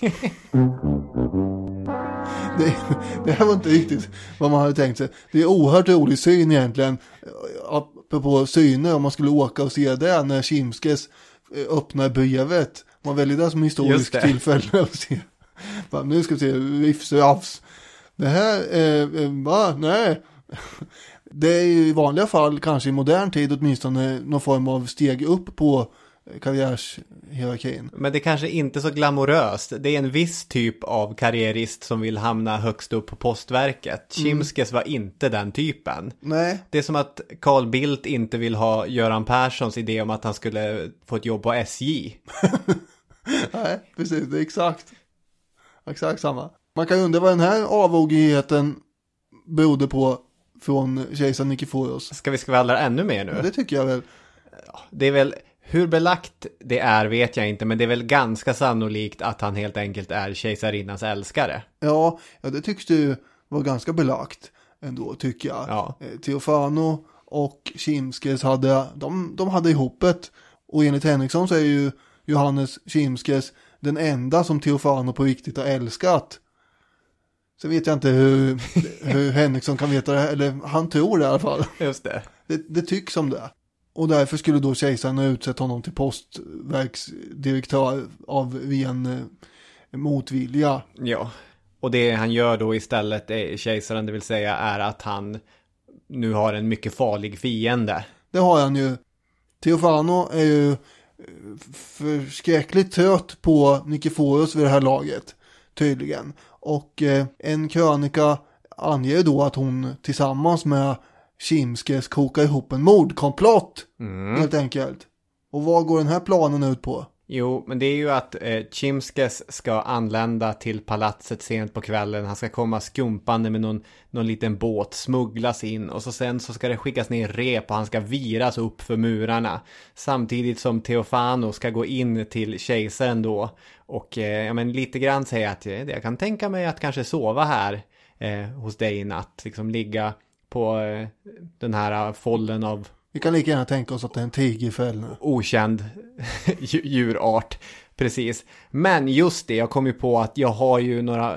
Det här var inte riktigt vad man hade tänkt sig. Det är oerhört rolig syn egentligen. Apropå syner, om man skulle åka och se det när Šimskes öppnar brevet. Man väljer det som historiskt tillfälle att se. Nu ska vi se, rifs. Det här, nej. Det är ju i vanliga fall, kanske i modern tid åtminstone, någon form av steg upp på karriärshierarkin. Men det är kanske inte så glamoröst. Det är en viss typ av karriärist som vill hamna högst upp på postverket. Šimskes var inte den typen. Nej. Det är som att Carl Bildt inte vill ha Göran Perssons idé om att han skulle få ett jobb på SJ. Nej, precis. Det är exakt samma. Man kan undra vad den här avogigheten berodde på från kejsar Nikiforos. Ska vi skvallra ännu mer nu? Ja, det tycker jag väl. Det är väl, hur belagt det är vet jag inte, men det är väl ganska sannolikt att han helt enkelt är kejsarinnans älskare. Ja, det tycks du vara ganska belagt ändå, tycker jag. Ja. Teofano och Šimskes hade ihopet, och enligt Henriksson så är ju Johannes Šimskes den enda som Teofano på riktigt har älskat. Så vet jag inte hur Henriksson kan veta det här, eller han tror det i alla fall. Just det. Det tycks som det. Och därför skulle då kejsaren ha utsett honom till postverksdirektör av ren motvilja. Ja, och det han gör då istället, kejsaren det vill säga, är att han nu har en mycket farlig fiende. Det har han ju. Teofano är ju förskräckligt trött på Nikiforos vid det här laget, tydligen. Och en krönika anger då att hon tillsammans med Chimskes kokar ihop en mordkomplott, helt enkelt. Och vad går den här planen ut på? Jo, men det är ju att Chimskes ska anlända till palatset sent på kvällen. Han ska komma skumpande med någon liten båt, smugglas in. Och sen så ska det skickas ner rep och han ska viras upp för murarna. Samtidigt som Teofano ska gå in till kejsaren då. Och lite grann säga att jag kan tänka mig att kanske sova här hos dig i natt. Liksom ligga på den här follen av... Vi kan lika gärna tänka oss att det är en tigerfäll nu. Okänd djurart, precis. Men just det, jag kom ju på att jag har ju några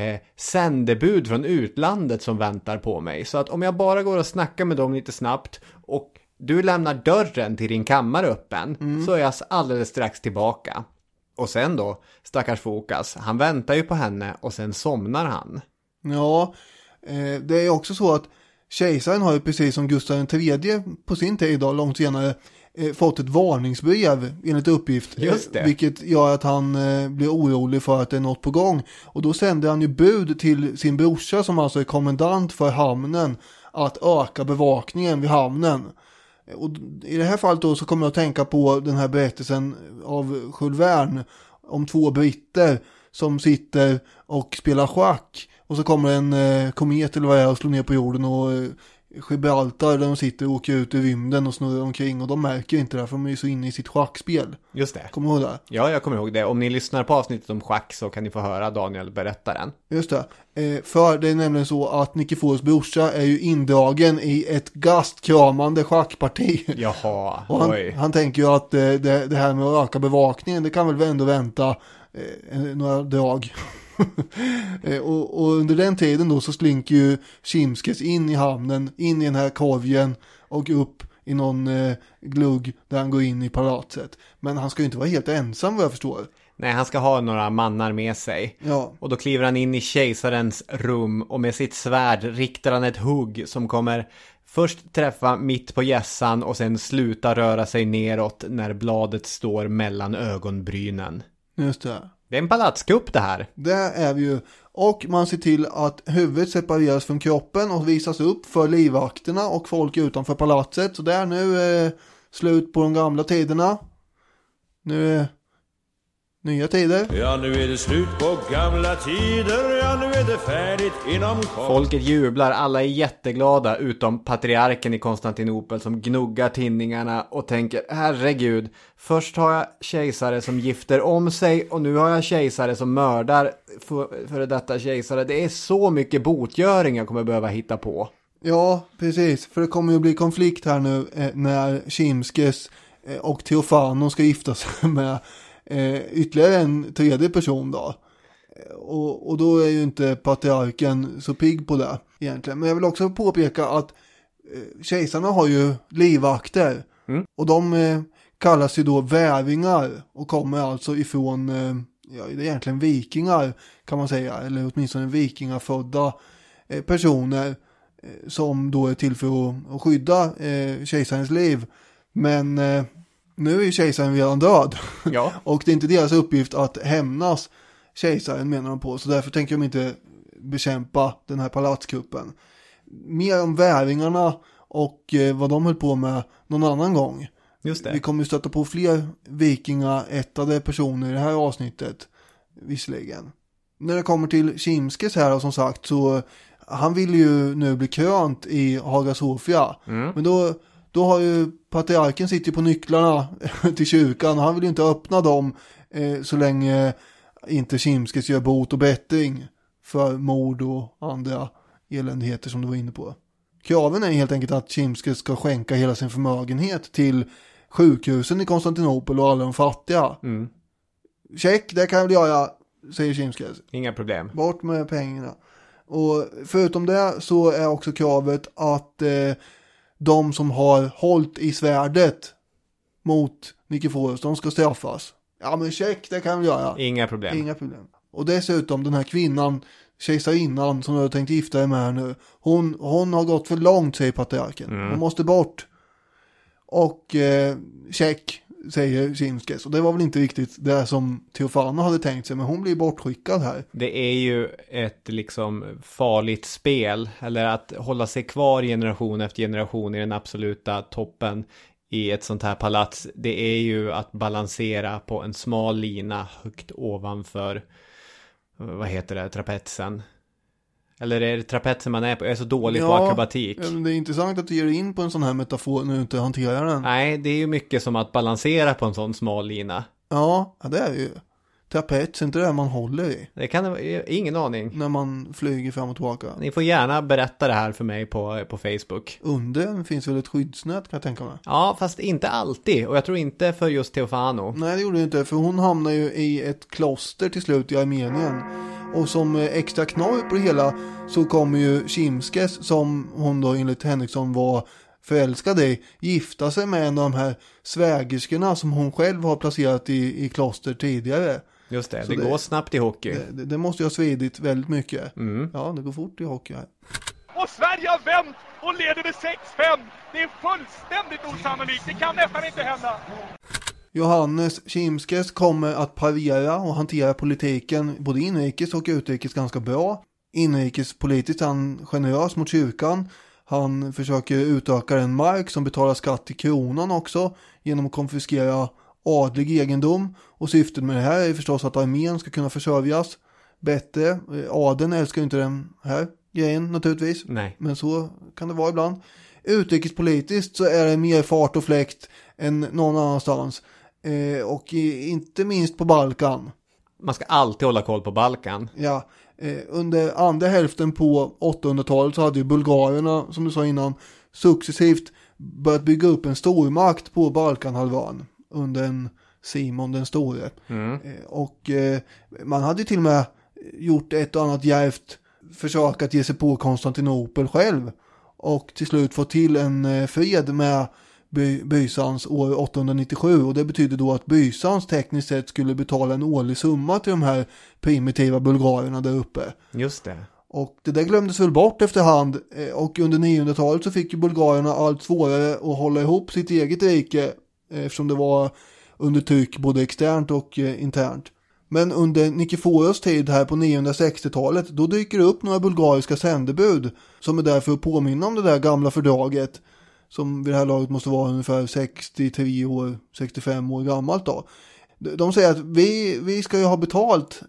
sändebud från utlandet som väntar på mig. Så att om jag bara går och snackar med dem lite snabbt och du lämnar dörren till din kammare öppen, så är jag alldeles strax tillbaka. Och sen då, stackars Fokas, han väntar ju på henne och sen somnar han. Ja, det är också så att kejsaren har ju precis som Gustav III på sin tid idag, långt senare, fått ett varningsbrev enligt uppgift. Just det. Vilket gör att han blir orolig för att det är något på gång. Och då sänder han ju bud till sin brorsa som alltså är kommandant för hamnen att öka bevakningen vid hamnen. Och i det här fallet då så kommer jag att tänka på den här berättelsen av Jules Verne om 2 britter som sitter och spelar schack. Och så kommer en komet eller vad det är och slår ner på jorden och Gibraltar där de sitter och åker ut i rymden och snurrar omkring. Och de märker inte det för de är ju så inne i sitt schackspel. Just det. Kommer du ihåg det? Ja, jag kommer ihåg det. Om ni lyssnar på avsnittet om schack så kan ni få höra Daniel berätta den. Just det. För det är nämligen så att Nikiforos brorsa är ju indragen i ett gastkramande schackparti. Jaha, och han tänker ju att det här med att öka bevakningen, det kan väl ändå vänta några drag. och under den tiden då så slinker ju Chimskes in i hamnen, in i den här korgen och upp i någon glugg där han går in i palatset. Men han ska ju inte vara helt ensam vad jag förstår. Nej, han ska ha några mannar med sig. Ja. Och då kliver han in i kejsarens rum och med sitt svärd riktar han ett hugg som kommer först träffa mitt på hjässan och sen sluta röra sig neråt när bladet står mellan ögonbrynen. Just det. Det är en palatskupp det här. Det är vi ju. Och man ser till att huvudet separeras från kroppen och visas upp för livvakterna och folk utanför palatset. Så det är nu slut på de gamla tiderna. Nu är nya tider. Ja, nu är det slut på gamla tider. Ja, nu är det färdigt inom kort. Folket jublar, alla är jätteglada utom patriarken i Konstantinopel som gnuggar tinningarna och tänker, herregud, först har jag kejsare som gifter om sig och nu har jag kejsare som mördar för detta kejsare. Det är så mycket botgöring jag kommer behöva hitta på. Ja, precis. För det kommer ju bli konflikt här nu när Chimskes och Teofano ska gifta sig med ytterligare en tredje person då. Och då är ju inte patriarken så pigg på det egentligen. Men jag vill också påpeka att kejsarna har ju livvakter. Och de kallas ju då vävingar och kommer alltså ifrån det är egentligen vikingar kan man säga. Eller åtminstone vikingafödda personer som då är till för att skydda kejsarens liv. Men nu är ju kejsaren redan död. Ja. Och det är inte deras uppgift att hämnas kejsaren menar de på. Så därför tänker de inte bekämpa den här palatskuppen. Mer om väringarna och vad de höll på med någon annan gång. Just det. Vi kommer ju stöta på fler vikingaättade personer i det här avsnittet. Visserligen. När det kommer till Chimskes här som sagt så han vill ju nu bli krönt i Hagia Sophia. Men då har ju patriarken sitter på nycklarna till kyrkan och han vill ju inte öppna dem så länge inte Chimskes gör bot och bättring för mord och andra eländigheter som du var inne på. Kraven är helt enkelt att Chimskes ska skänka hela sin förmögenhet till sjukhusen i Konstantinopel och alla de fattiga. Mm. Check, det kan jag väl göra, säger Chimskes. Inga problem. Bort med pengarna. Och förutom det så är också kravet att de som har hållit i svärdet mot Nikiforos, de ska straffas. Ja men check, det kan vi göra. Inga problem. Inga problem. Och dessutom den här kvinnan, kejsarinnan som du har tänkt gifta dig med här nu, hon har gått för långt, säger patriarken. Hon måste bort. Och check, säger Shimskes. Och det var väl inte riktigt det som Teofano hade tänkt sig, men hon blir bortskickad här. Det är ju ett liksom farligt spel, eller att hålla sig kvar generation efter generation i den absoluta toppen i ett sånt här palats. Det är ju att balansera på en smal lina högt ovanför, vad heter det, trapetsen. Eller är det trapetsen man är på? Jag är så dålig på akrobatik. Det är intressant att du ger in på en sån här metafor när du inte hanterar den. Nej, det är ju mycket som att balansera på en sån smal lina. Ja, det är ju. Trapets, inte det man håller i. Det kan ingen aning. När man flyger fram och tillbaka. Ni får gärna berätta det här för mig på Facebook. Under finns väl ett skyddsnät, kan jag tänka mig. Ja, fast inte alltid. Och jag tror inte för just Teofano. Nej, det gjorde det inte. För hon hamnar ju i ett kloster till slut i Armenien. Och som extra knorr på det hela så kommer ju Shimskes, som hon då enligt Henriksson var förälskad i, gifta sig med en av de här svägerskorna som hon själv har placerat i kloster tidigare. Just det, det går snabbt i hockey. Det måste ju ha svidit väldigt mycket. Ja, det går fort i hockey här. Och Sverige har vänt och leder med 6-5. Det är fullständigt osannolikt. Det kan nästan inte hända. Johannes Shimskes kommer att parera och hantera politiken både inrikes och utrikes ganska bra. Inrikespolitiskt är han generös mot kyrkan. Han försöker utöka den mark som betalar skatt till kronan också genom att konfiskera adlig egendom. Och syftet med det här är förstås att armén ska kunna försörjas bättre. Adeln älskar ju inte den här grejen naturligtvis. Nej. Men så kan det vara ibland. Utrikespolitiskt så är det mer fart och fläkt än någon annanstans. Och inte minst på Balkan. Man ska alltid hålla koll på Balkan. Ja, under andra hälften på 800-talet så hade ju bulgarerna, som du sa innan, successivt börjat bygga upp en stormakt på Balkanhalvön under en Simon den store. Och man hade ju till och med gjort ett och annat djärvt försök att ge sig på Konstantinopel själv. Och till slut få till en fred med Bysans år 897, och det betyder då att Bysans tekniskt sett skulle betala en årlig summa till de här primitiva bulgarerna där uppe. Just det. Och det där glömdes väl bort efterhand, och under 900-talet så fick ju bulgarerna allt svårare att hålla ihop sitt eget rike eftersom det var under tryck både externt och internt. Men under Nikiforos tid här på 960-talet då dyker det upp några bulgariska sändebud som är där för att påminna om det där gamla fördraget som vid det här laget måste vara ungefär 63 år, 65 år gammalt då. De säger att vi ska ju ha betalt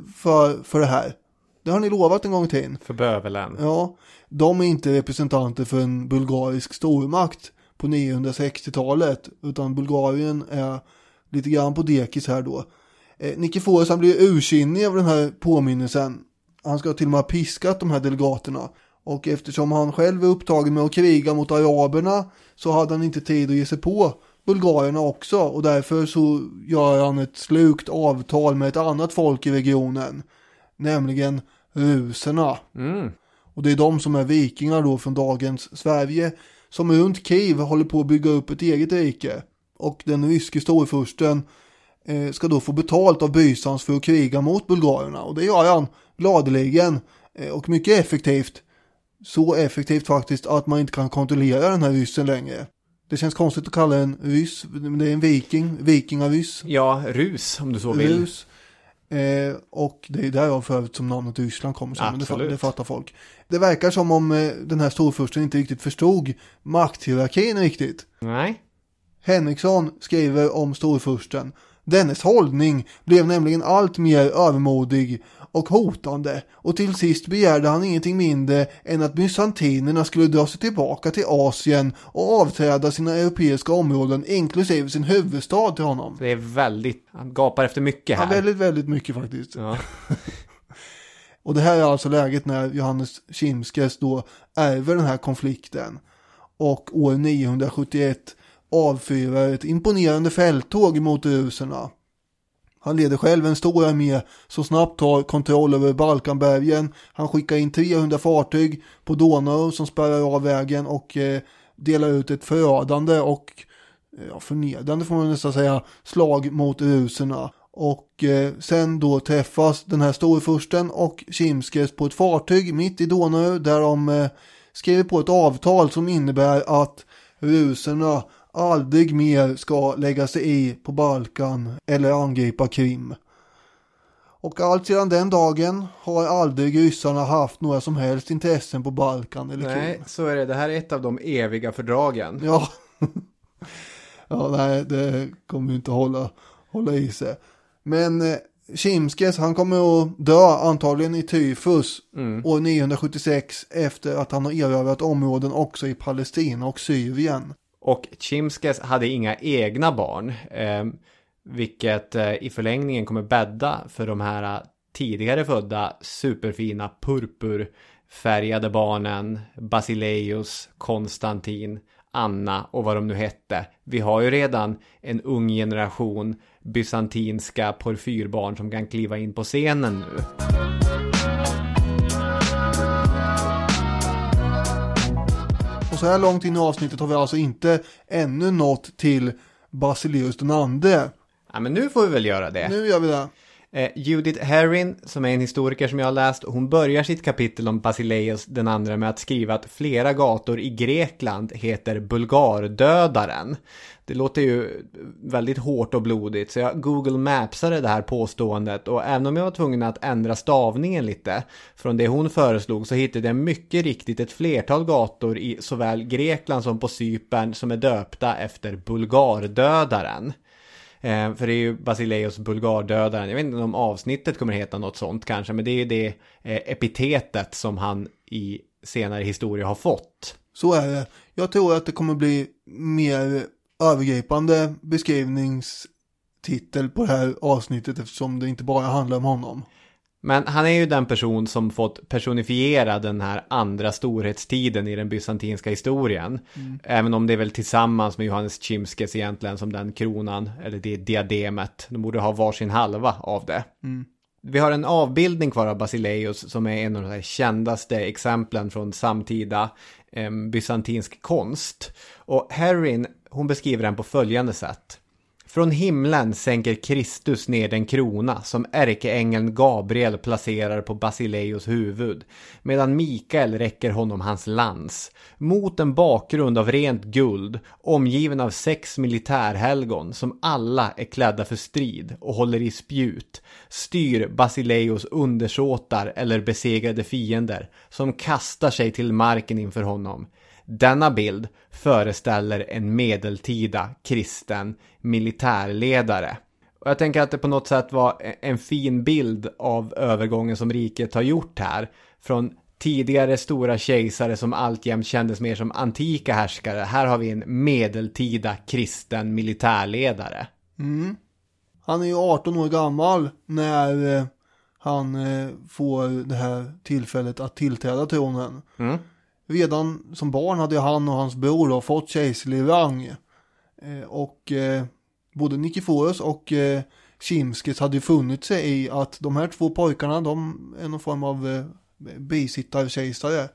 för det här. Det har ni lovat en gång i tiden. För bövelen. Ja, de är inte representanter för en bulgarisk stormakt på 960-talet, utan Bulgarien är lite grann på dekis här då. Nikiforos han blir ursinnig av den här påminnelsen. Han ska till och med ha piskat de här delegaterna. Och eftersom han själv är upptagen med att kriga mot araberna så hade han inte tid att ge sig på bulgarierna också. Och därför så gör han ett slukt avtal med ett annat folk i regionen. Nämligen ruserna. Och det är de som är vikingar då från dagens Sverige som runt Kiev håller på att bygga upp ett eget rike. Och den ryske storfursten ska då få betalt av Bysans för att kriga mot bulgarierna. Och det gör han gladeligen och mycket effektivt. Så effektivt faktiskt att man inte kan kontrollera den här ryssen längre. Det känns konstigt att kalla en ryss, men det är en vikingaryss. Ja, rus om du så vill. Rus. Och det är där förut som namnet Ryssland kommer sen, men det fattar folk. Det verkar som om den här storfursten inte riktigt förstod makthierarkin riktigt. Nej. Henriksson skriver om storfursten. Dennes hållning blev nämligen allt mer övermodig och hotande, och till sist begärde han ingenting mindre än att bysantinerna skulle dra sig tillbaka till Asien och avträda sina europeiska områden inklusive sin huvudstad till honom. Det är väldigt, han gapar efter mycket här. Ja, väldigt, väldigt mycket faktiskt. Ja. Och det här är alltså läget när Johannes Shimskes då ärver den här konflikten och år 971 avfyrar ett imponerande fälttåg mot ruserna. Han leder själv en stor armé som snabbt tar kontroll över Balkanbergen. Han skickar in 300 fartyg på Donau som spärrar av vägen och delar ut ett förödande och förnedrande får man nästan säga slag mot ruserna. Och sen då träffas den här storfursten och Čimskes på ett fartyg mitt i Donau där de skriver på ett avtal som innebär att ruserna aldrig mer ska lägga sig i på Balkan eller angripa Krim. Och allt sedan den dagen har aldrig ryssarna haft några som helst intressen på Balkan eller Krim. Nej, så är det. Det här är ett av de eviga fördragen. Ja, ja nej, det kommer ju inte hålla i sig. Men Čimskes, han kommer att dö antagligen i tyfus år 976 efter att han har erövrat områden också i Palestina och Syrien. Och Čimskes hade inga egna barn, vilket i förlängningen kommer bädda för de här tidigare födda superfina purpurfärgade barnen Basileus, Konstantin, Anna och vad de nu hette. Vi har ju redan en ung generation bysantinska porfyrbarn som kan kliva in på scenen nu. Och så här långt in i avsnittet har vi alltså inte ännu nått till Basileus den andre. Ja, men nu får vi väl göra det. Nu gör vi det. Judith Herrin, som är en historiker som jag har läst, hon börjar sitt kapitel om Basileus den andra med att skriva att flera gator i Grekland heter Bulgardödaren. Det låter ju väldigt hårt och blodigt, så jag Google Mapsade det här påståendet, och även om jag var tvungen att ändra stavningen lite från det hon föreslog så hittade jag mycket riktigt ett flertal gator i såväl Grekland som på Cypern som är döpta efter Bulgardödaren. För det är ju Basileus Bulgardödaren. Jag vet inte om avsnittet kommer heta något sånt kanske, men det är ju det epitetet som han i senare historia har fått. Så är det. Jag tror att det kommer bli mer övergripande beskrivningstitel på det här avsnittet eftersom det inte bara handlar om honom. Men han är ju den person som fått personifiera den här andra storhetstiden i den bysantinska historien. Även om det är väl tillsammans med Johannes Čimskes egentligen som den kronan, eller det diademet. De borde ha varsin halva av det. Vi har en avbildning kvar av Basileus som är en av de kändaste exemplen från samtida bysantinsk konst. Och Herrin, hon beskriver den på följande sätt. Från himlen sänker Kristus ner den krona som ärkeängeln Gabriel placerar på Basileus huvud, medan Mikael räcker honom hans lans. Mot en bakgrund av rent guld, omgiven av 6 militärhelgon som alla är klädda för strid och håller i spjut, styr Basileus undersåtar eller besegrade fiender som kastar sig till marken inför honom. Denna bild föreställer en medeltida kristen militärledare. Och jag tänker att det på något sätt var en fin bild av övergången som riket har gjort här. Från tidigare stora kejsare som alltjämt kändes mer som antika härskare. Här har vi en medeltida kristen militärledare. Han är ju 18 år gammal när han får det här tillfället att tillträda tronen. Redan som barn hade han och hans bror fått kejserlig rang. Och både Nikiforos och Čimskes hade funnit sig i att de här två pojkarna, de är någon form av bisittarkejsare.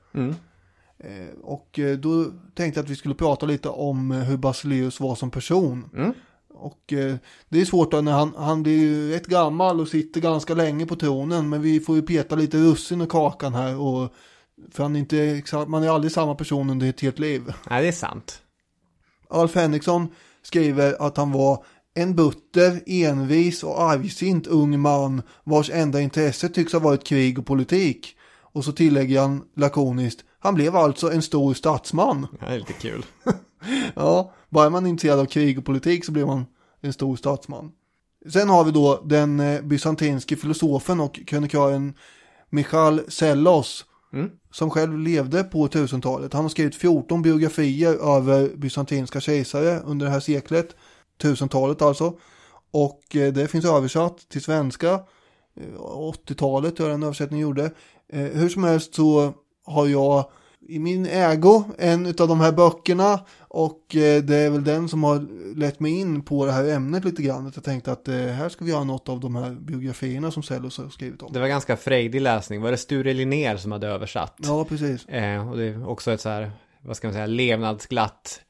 Och då tänkte jag att vi skulle prata lite om hur Basileus var som person. Och det är svårt då när han blir ju rätt gammal och sitter ganska länge på tronen, men vi får ju peta lite russin och kakan här, och för man är aldrig samma person under ett helt liv. Nej, det är sant. Alf Henriksson skriver att han var en butter, envis och argsint ung man vars enda intresse tycks ha varit krig och politik. Och så tillägger han lakoniskt, han blev alltså en stor statsman. Det är lite kul. Ja, bara man är intresserad av krig och politik så blir man en stor statsman. Sen har vi då den bysantinske filosofen och krönikören Michal Sellos, som själv levde på 1000-talet. Han har skrivit 14 biografier över bysantinska kejsare under det här seklet, 1000-talet alltså. Och det finns översatt till svenska. 80-talet, jag den översättningen gjorde. Hur som helst så har jag i min ägo en av de här böckerna och det är väl den som har lett mig in på det här ämnet lite grann. Att jag tänkte att här ska vi ha något av de här biografierna som Sellos har skrivit om. Det var ganska frejdig läsning. Var det Sture Linnér som hade översatt? Ja, precis. Och det är också ett så här, vad ska man säga, levnadsglatt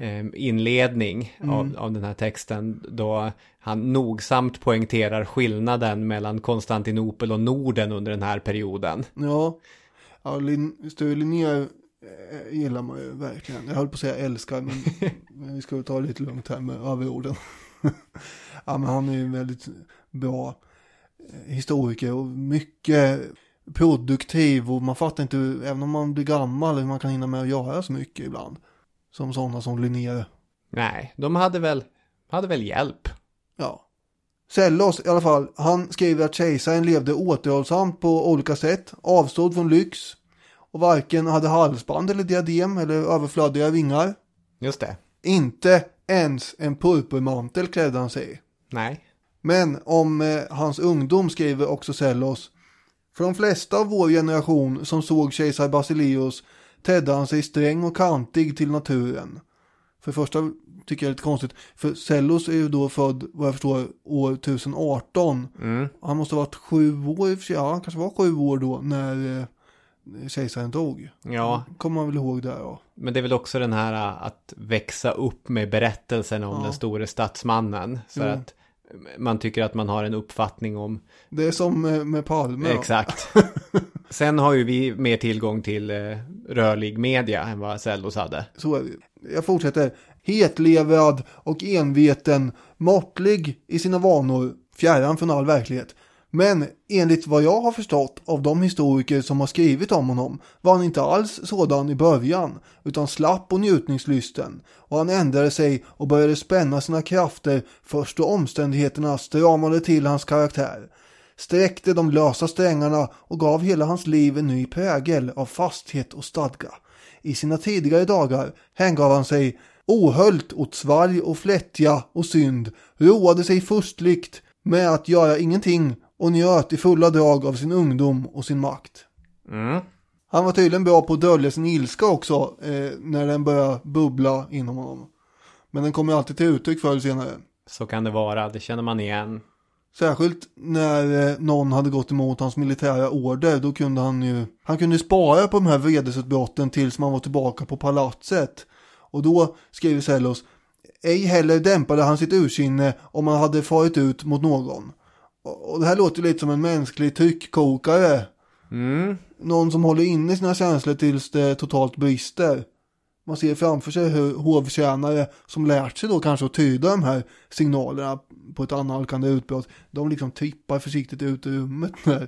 inledning av den här texten då han nogsamt poängterar skillnaden mellan Konstantinopel och Norden under den här perioden. Ja, Sture Linnér gillar man ju verkligen. Jag höll på att säga älskar, men vi ska ta det lite lugnt här med överorden. Ja, men han är ju väldigt bra historiker och mycket produktiv och man fattar inte, även om man blir gammal, hur man kan hinna med att göra så mycket ibland. Som sådana som Linnér. Nej, de hade väl hjälp. Ja. Sellos i alla fall, han skriver att kejsaren levde återhållsamt på olika sätt, avstod från lyx och varken hade halsband eller diadem eller överflödiga vingar. Just det. Inte ens en purpurmantel klädde han sig. Nej. Men om hans ungdom skriver också Sellos: för de flesta av vår generation som såg kejsar Basileus tedde han sig sträng och kantig till naturen. För första tycker jag är lite konstigt. För Sellos är ju då född, vad jag förstår, år 1018. Han måste ha varit 7 år, ja, kanske var 7 år då när kejsaren dog. Ja. Kommer man väl ihåg där, ja. Men det är väl också den här att växa upp med berättelsen om den store statsmannen. Så att man tycker att man har en uppfattning om... Det är som med Palme. Exakt. Sen har ju vi mer tillgång till rörlig media än vad Sellos hade. Så är det. Jag fortsätter. Hetlevrad och enveten, måttlig i sina vanor, fjärran från all verklighet. Men enligt vad jag har förstått av de historiker som har skrivit om honom var han inte alls sådan i början, utan slapp och njutningslysten, och han ändrade sig och började spänna sina krafter först då omständigheterna stramade till hans karaktär, sträckte de lösa strängarna och gav hela hans liv en ny prägel av fasthet och stadga. I sina tidigare dagar hängav han sig ohöljt åt svalg och flättja och synd, roade sig förstligt med att göra ingenting och njöt i fulla drag av sin ungdom och sin makt. Han var tydligen bra på att dölja sin ilska också när den började bubbla inom honom. Men den kommer alltid till uttryck förr eller senare. Så kan det vara, det känner man igen. Särskilt när någon hade gått emot hans militära order, då kunde han kunde spara på de här vredesutbrotten tills man var tillbaka på palatset. Och då, skriver Sellos, ej heller dämpade han sitt ursinne om han hade farit ut mot någon. Och det här låter lite som en mänsklig tryckkokare. Någon som håller inne sina känslor tills det totalt brister. Man ser framför sig hur hovtjänare som lärt sig då kanske att tyda de här signalerna på ett annalkande utbrott, de liksom tippar försiktigt ut i rummet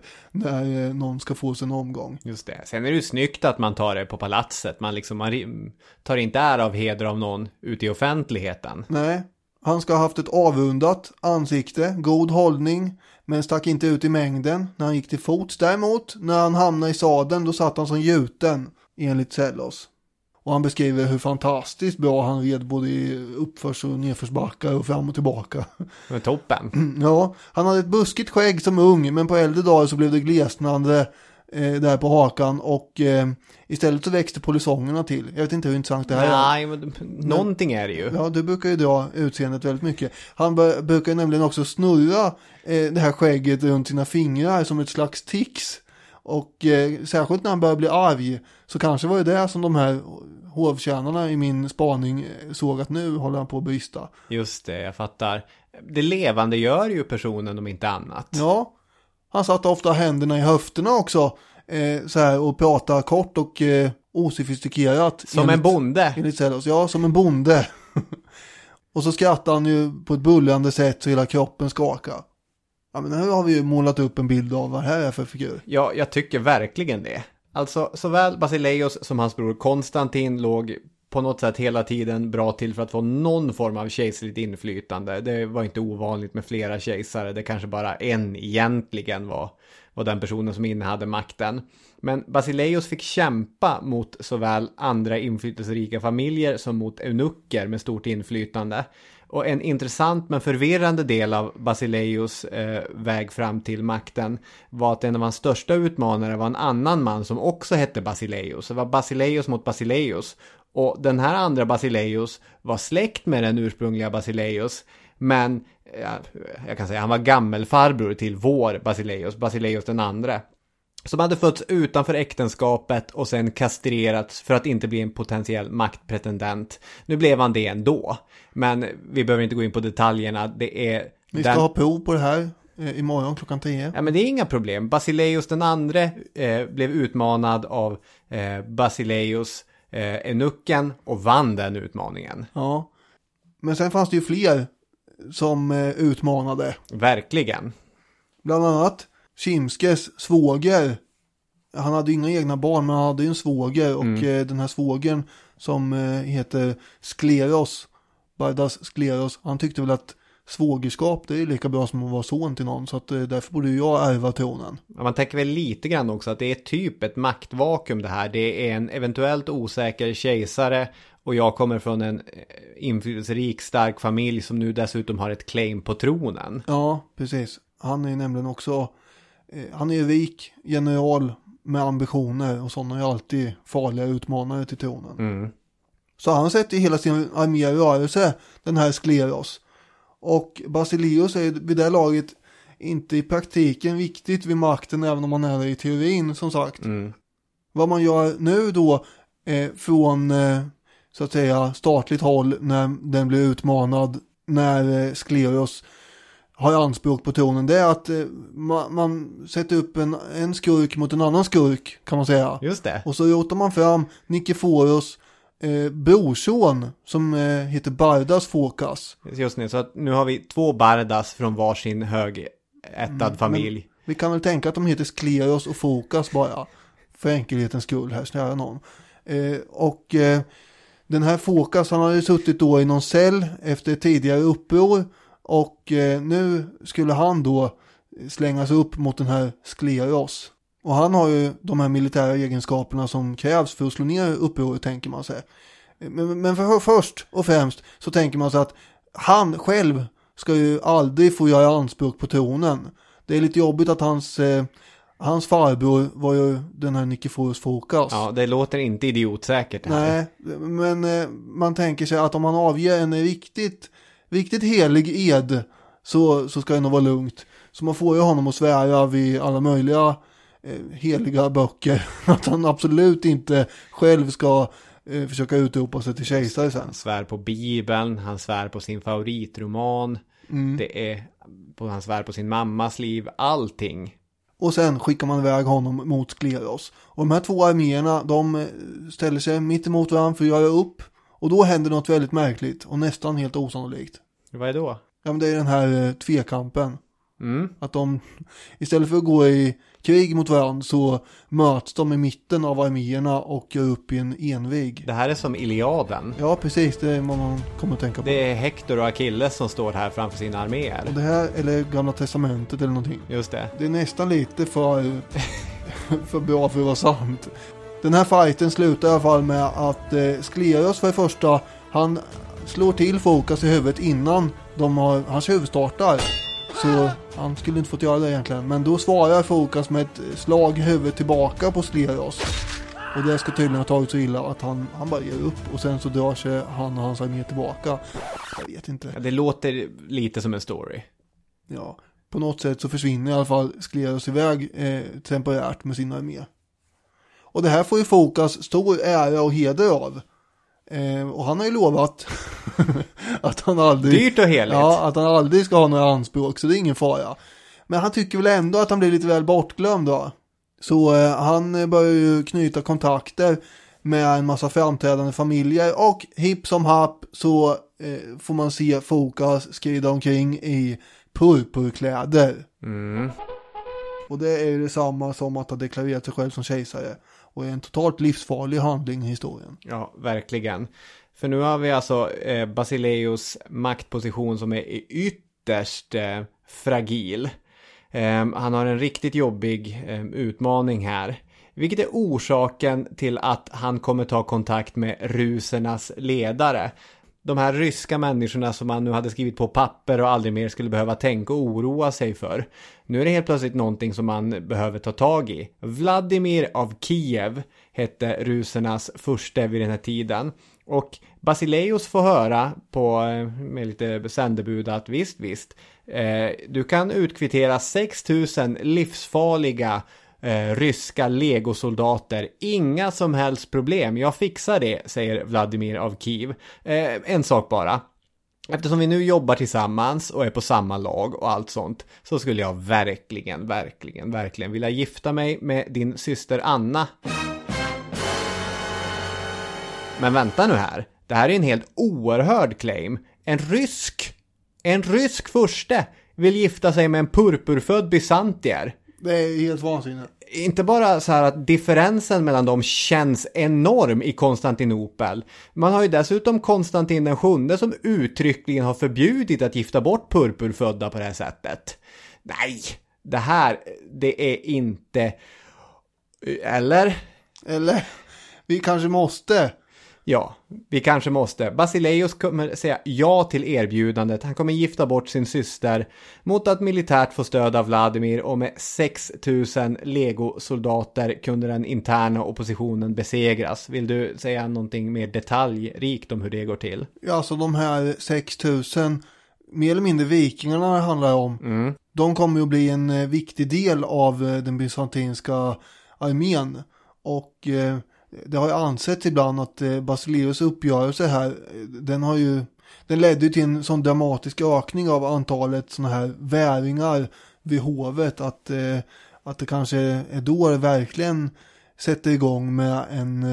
när någon ska få sin omgång. Just det. Sen är det ju snyggt att man tar det på palatset. Man tar inte ära av heder av någon ute i offentligheten. Nej, han ska ha haft ett avrundat ansikte, god hållning, men stack inte ut i mängden när han gick till fots. Däremot, när han hamnade i sadeln, då satt han som gjuten, enligt Sellos. Och han beskriver hur fantastiskt bra han red både i uppförs- och nedförsbackar och fram och tillbaka. Men toppen. Ja, han hade ett buskigt skägg som ung, men på äldre dagar så blev det glesnande där på hakan och istället så växte polisongerna till. Jag vet inte hur intressant det här är. Nej, men någonting är det ju. Ja, du brukar ju dra utseendet väldigt mycket. Han brukar nämligen också snurra det här skägget runt sina fingrar som ett slags tics. Och särskilt när han börjar bli arg så kanske var det som de här hovtjänarna i min spaning såg att nu håller han på att brista. Just det, jag fattar. Det levande gör ju personen om inte annat. Ja, han satt ofta händerna i höfterna också så här, och pratade kort och osofistikerat. Som en bonde. Ja, som en bonde. Och så skrattade han ju på ett bullande sätt så hela kroppen skakade. Ja, men här har vi ju målat upp en bild av vad det här är för figur. Ja, jag tycker verkligen det. Alltså, såväl Basileus som hans bror Konstantin låg på något sätt hela tiden bra till för att få någon form av kejserligt inflytande. Det var inte ovanligt med flera kejsare. Det kanske bara en egentligen var den personen som innehade makten. Men Basileios fick kämpa mot såväl andra inflytelserika familjer som mot eunucker med stort inflytande. Och en intressant men förvirrande del av Basileios väg fram till makten var att en av hans största utmanare var en annan man som också hette Basileios. Det var Basileios mot Basileios. Och den här andra Basileios var släkt med den ursprungliga Basileios. Men jag kan säga han var gammelfarbror till vår Basileios den andra. Som hade fötts utanför äktenskapet och sen kastrerats för att inte bli en potentiell maktpretendent. Nu blev han det ändå. Men vi behöver inte gå in på detaljerna. Vi ska ha prov på det här imorgon klockan 10. Ja, men det är inga problem. Basileios den andra blev utmanad av Basileios eunucken och vann den utmaningen. Ja, men sen fanns det ju fler som utmanade. Verkligen. Bland annat Kimskes svåger. Han hade inga egna barn, men han hade ju en svåger. Och den här svågern som heter Skleros, Bardas Skleros, han tyckte väl att svågerskap, det är lika bra som att vara son till någon. Så att därför borde jag ärva tronen. Ja, man tänker väl lite grann också att det är typ ett maktvakuum det här. Det är en eventuellt osäker kejsare och jag kommer från en inflytelserik stark familj som nu dessutom har ett claim på tronen. Ja, precis. Han är nämligen också, han är rik general med ambitioner och sådana är alltid farliga utmanare till tronen. Så han sätter hela sin armé i rörelse, den här Skleros. Och Basileios är vid det laget inte i praktiken viktigt vid makten, även om man är det i teorin som sagt. Vad man gör nu då från så att säga statligt håll när den blir utmanad, när Skleros har anspråk på tronen, det är att man sätter upp en skurk mot en annan skurk, kan man säga. Just det. Och så rotar man fram Nikiforos brorson som heter Bardas Fokas. Just det, så att nu har vi 2 Bardas från varsin högättad familj. Vi kan väl tänka att de heter Skleros och Fokas bara, för enkelhetens skull här, snära någon. Den här Fokas, han har ju suttit då i någon cell efter tidigare uppror. Och nu skulle han då slängas upp mot den här Skleros. Och han har ju de här militära egenskaperna som krävs för att slå ner upproret, tänker man sig. Men först och främst så tänker man sig att han själv ska ju aldrig få göra anspråk på tronen. Det är lite jobbigt att hans farbror var ju den här Nikiforos Fokas. Ja, det låter inte idiotsäkert det här. Nej, men man tänker sig att om man avger en riktigt helig ed så ska det nog vara lugnt. Så man får ju honom att svära vid alla möjliga heliga böcker att han absolut inte själv ska försöka utropa sig till kejsare sen. Han svär på Bibeln, han svär på sin favoritroman, han svär på sin mammas liv, allting. Och sen skickar man iväg honom mot Skleros. Och de här 2 arméerna, de ställer sig mitt emot varandra för att göra upp. Och då händer något väldigt märkligt och nästan helt osannolikt. Vad är det då? Ja, men det är den här tvekampen. Att de istället för att gå i krig mot varandra så möts de i mitten av arméerna och gör upp i en envig. Det här är som Iliaden. Ja, precis. Det är vad man kommer att tänka på. Det är Hector och Achilles som står här framför sina arméer. Och det här, eller Gamla Testamentet eller någonting. Just det. Det är nästan lite för bra för att vara sant. Den här fighten slutar i alla fall med att Skleros för det första, han slår till Fokas i huvudet innan hans huvud startar. Så han skulle inte fått göra det egentligen. Men då svarar Fokas med ett slag i huvudet tillbaka på Skleros. Och det ska tydligen ha tagit så illa att han bara ger upp. Och sen så drar sig han och hans armé tillbaka. Jag vet inte. Ja, det låter lite som en story. Ja, på något sätt så försvinner i alla fall Skleros iväg temporärt med sin armé. Och det här får ju Fokas stor ära och heder av. Och han har ju lovat att han aldrig... Dyrt och heligt. Ja, att han aldrig ska ha några anspråk, så det är ingen fara. Men han tycker väl ändå att han blir lite väl bortglömd då. Så han börjar ju knyta kontakter med en massa framträdande familjer. Och hipp som happ så får man se Fokas skrida omkring i purpurkläder. Och det är ju detsamma som att ha deklarerat sig själv som kejsare. Och är en totalt livsfarlig handling i historien. Ja, verkligen. För nu har vi alltså Basileios maktposition som är ytterst fragil. Han har en riktigt jobbig utmaning här. Vilket är orsaken till att han kommer ta kontakt med rusernas ledare. De här ryska människorna som han nu hade skrivit på papper och aldrig mer skulle behöva tänka och oroa sig för. Nu är det helt plötsligt någonting som man behöver ta tag i. Vladimir av Kiev hette rusernas furste vid den här tiden. Och Basileios får höra med lite sändebud att visst. Du kan utkvittera 6000 livsfarliga ryska legosoldater. Inga som helst problem. Jag fixar det, säger Vladimir av Kiev. En sak bara. Eftersom vi nu jobbar tillsammans och är på samma lag och allt sånt, så skulle jag verkligen vilja gifta mig med din syster Anna. Men vänta nu här. Det här är en helt oerhörd claim. En rysk furste vill gifta sig med en purpurfödd bysantier. Det är helt vansinnigt. Inte bara så här att differensen mellan dem känns enorm i Konstantinopel. Man har ju dessutom Konstantin den 7 som uttryckligen har förbjudit att gifta bort purpurfödda på det här sättet. Nej, det är inte... Eller, vi kanske måste... Ja, vi kanske måste. Basileios kommer säga ja till erbjudandet. Han kommer gifta bort sin syster mot att militärt få stöd av Vladimir, och med 6000 legosoldater kunde den interna oppositionen besegras. Vill du säga någonting mer detaljrikt om hur det går till? Ja, alltså de här 6000 mer eller mindre vikingarna det handlar om. De kommer ju att bli en viktig del av den bysantinska armén, och det har ju ansetts ibland att Basileios uppgörelse här, den ledde ju till en sån dramatisk ökning av antalet såna här väringar vid hovet att det kanske är då det verkligen sätter igång med en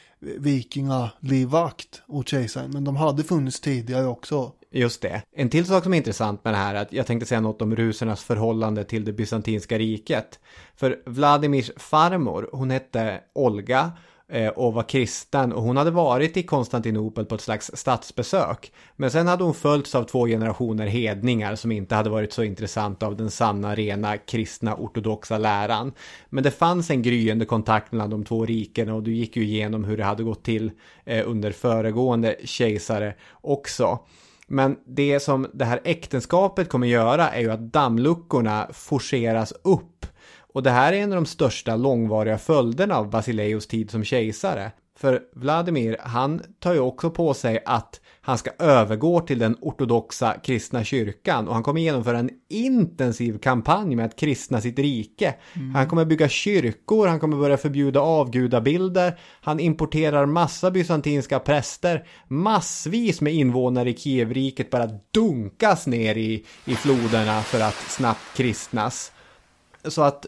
vikingalivvakt åt kejsaren. Men de hade funnits tidigare också. Just det. En till sak som är intressant med det här är att jag tänkte säga något om rusernas förhållande till det bysantinska riket. För Vladimirs farmor, hon hette Olga och var kristen, och hon hade varit i Konstantinopel på ett slags statsbesök. Men sen hade hon följts av 2 generationer hedningar som inte hade varit så intressanta av den sanna, rena, kristna, ortodoxa läran. Men det fanns en gryende kontakt mellan de 2 riken, och du gick ju igenom hur det hade gått till under föregående kejsare också. Men det som det här äktenskapet kommer göra är ju att dammluckorna forceras upp. Och det här är en av de största långvariga följderna av Basileios tid som kejsare. För Vladimir, han tar ju också på sig att han ska övergå till den ortodoxa kristna kyrkan. Och han kommer genomföra en intensiv kampanj med att kristna sitt rike. Han kommer bygga kyrkor, han kommer börja förbjuda avgudabilder. Han importerar massa bysantinska präster. Massvis med invånare i Kievriket bara dunkas ner i floderna för att snabbt kristnas. Så att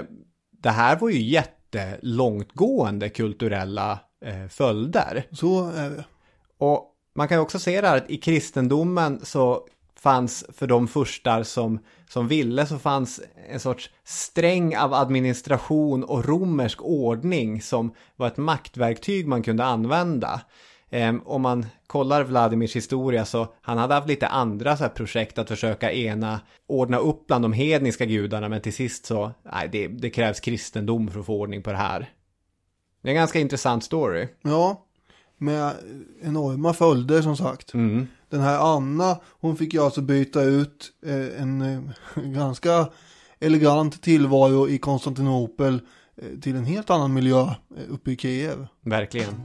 det här var ju jättelångtgående kulturella följder. Så är det. Och man kan ju också se där att i kristendomen så fanns, för de furstar som ville, så fanns en sorts sträng av administration och romersk ordning som var ett maktverktyg man kunde använda. Om man kollar Vladimirs historia, så han hade haft lite andra så här projekt att försöka ordna upp bland de hedniska gudarna, men till sist så det krävs kristendom för att få ordning på det här. Det är en ganska intressant story. Ja, med enorma följder som sagt. Den här Anna, hon fick ju alltså byta ut en ganska elegant tillvaro i Konstantinopel till en helt annan miljö uppe i Kiev. Verkligen.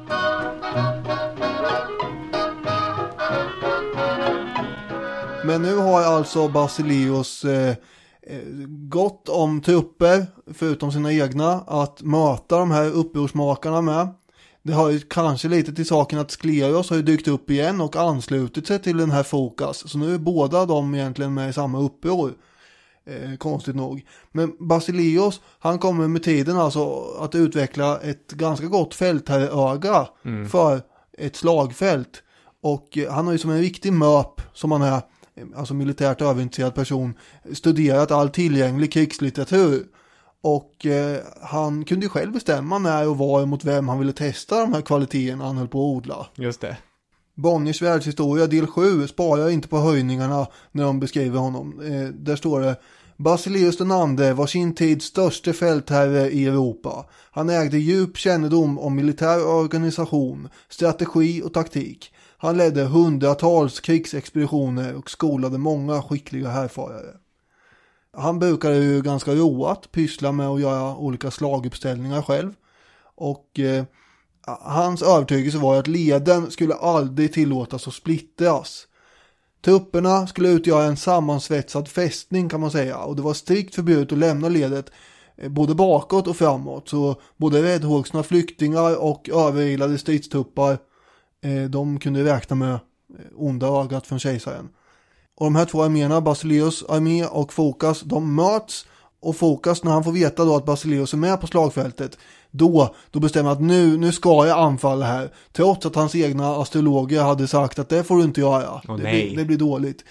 Men nu har alltså Basileios gott om trupper, förutom sina egna, att möta de här upprorsmakarna med. Det har ju kanske lite till saken att Skleros har ju dykt upp igen och anslutit sig till den här Fokas. Så nu är båda de egentligen med i samma uppror. Konstigt nog. Men Basileios, han kommer med tiden alltså att utveckla ett ganska gott fältherröga för ett slagfält. Och han har ju som en riktig möp, som han är, alltså militärt överintresserad person, studerat all tillgänglig krigslitteratur. Och han kunde ju själv bestämma när och var mot vem han ville testa de här kvaliteterna han höll på att odla. Just det. Bonniers världshistoria del 7 sparar inte på höjningarna när de beskriver honom. Där står det: Basileus den andre var sin tids största fältherre i Europa. Han ägde djup kännedom om militär organisation, strategi och taktik. Han ledde hundratals krigsexpeditioner och skolade många skickliga härfarare. Han brukade ju ganska roat pyssla med att göra olika slaguppställningar själv. Och hans övertygelse var att leden skulle aldrig tillåtas att splittras. Trupperna skulle utgöra en sammansvetsad fästning kan man säga, och det var strikt förbjudet att lämna ledet både bakåt och framåt. Så både räddhågsna flyktingar och överilade stridstuppar, de kunde räkna med onda ögat från kejsaren. Och de här två arméerna, Basileus armé och Fokas, de möts. Och Fokas, när han får veta då att Basileus är med på slagfältet, då bestämmer att nu ska jag anfalla här. Trots att hans egna astrologer hade sagt att det får du inte göra. Det blir dåligt.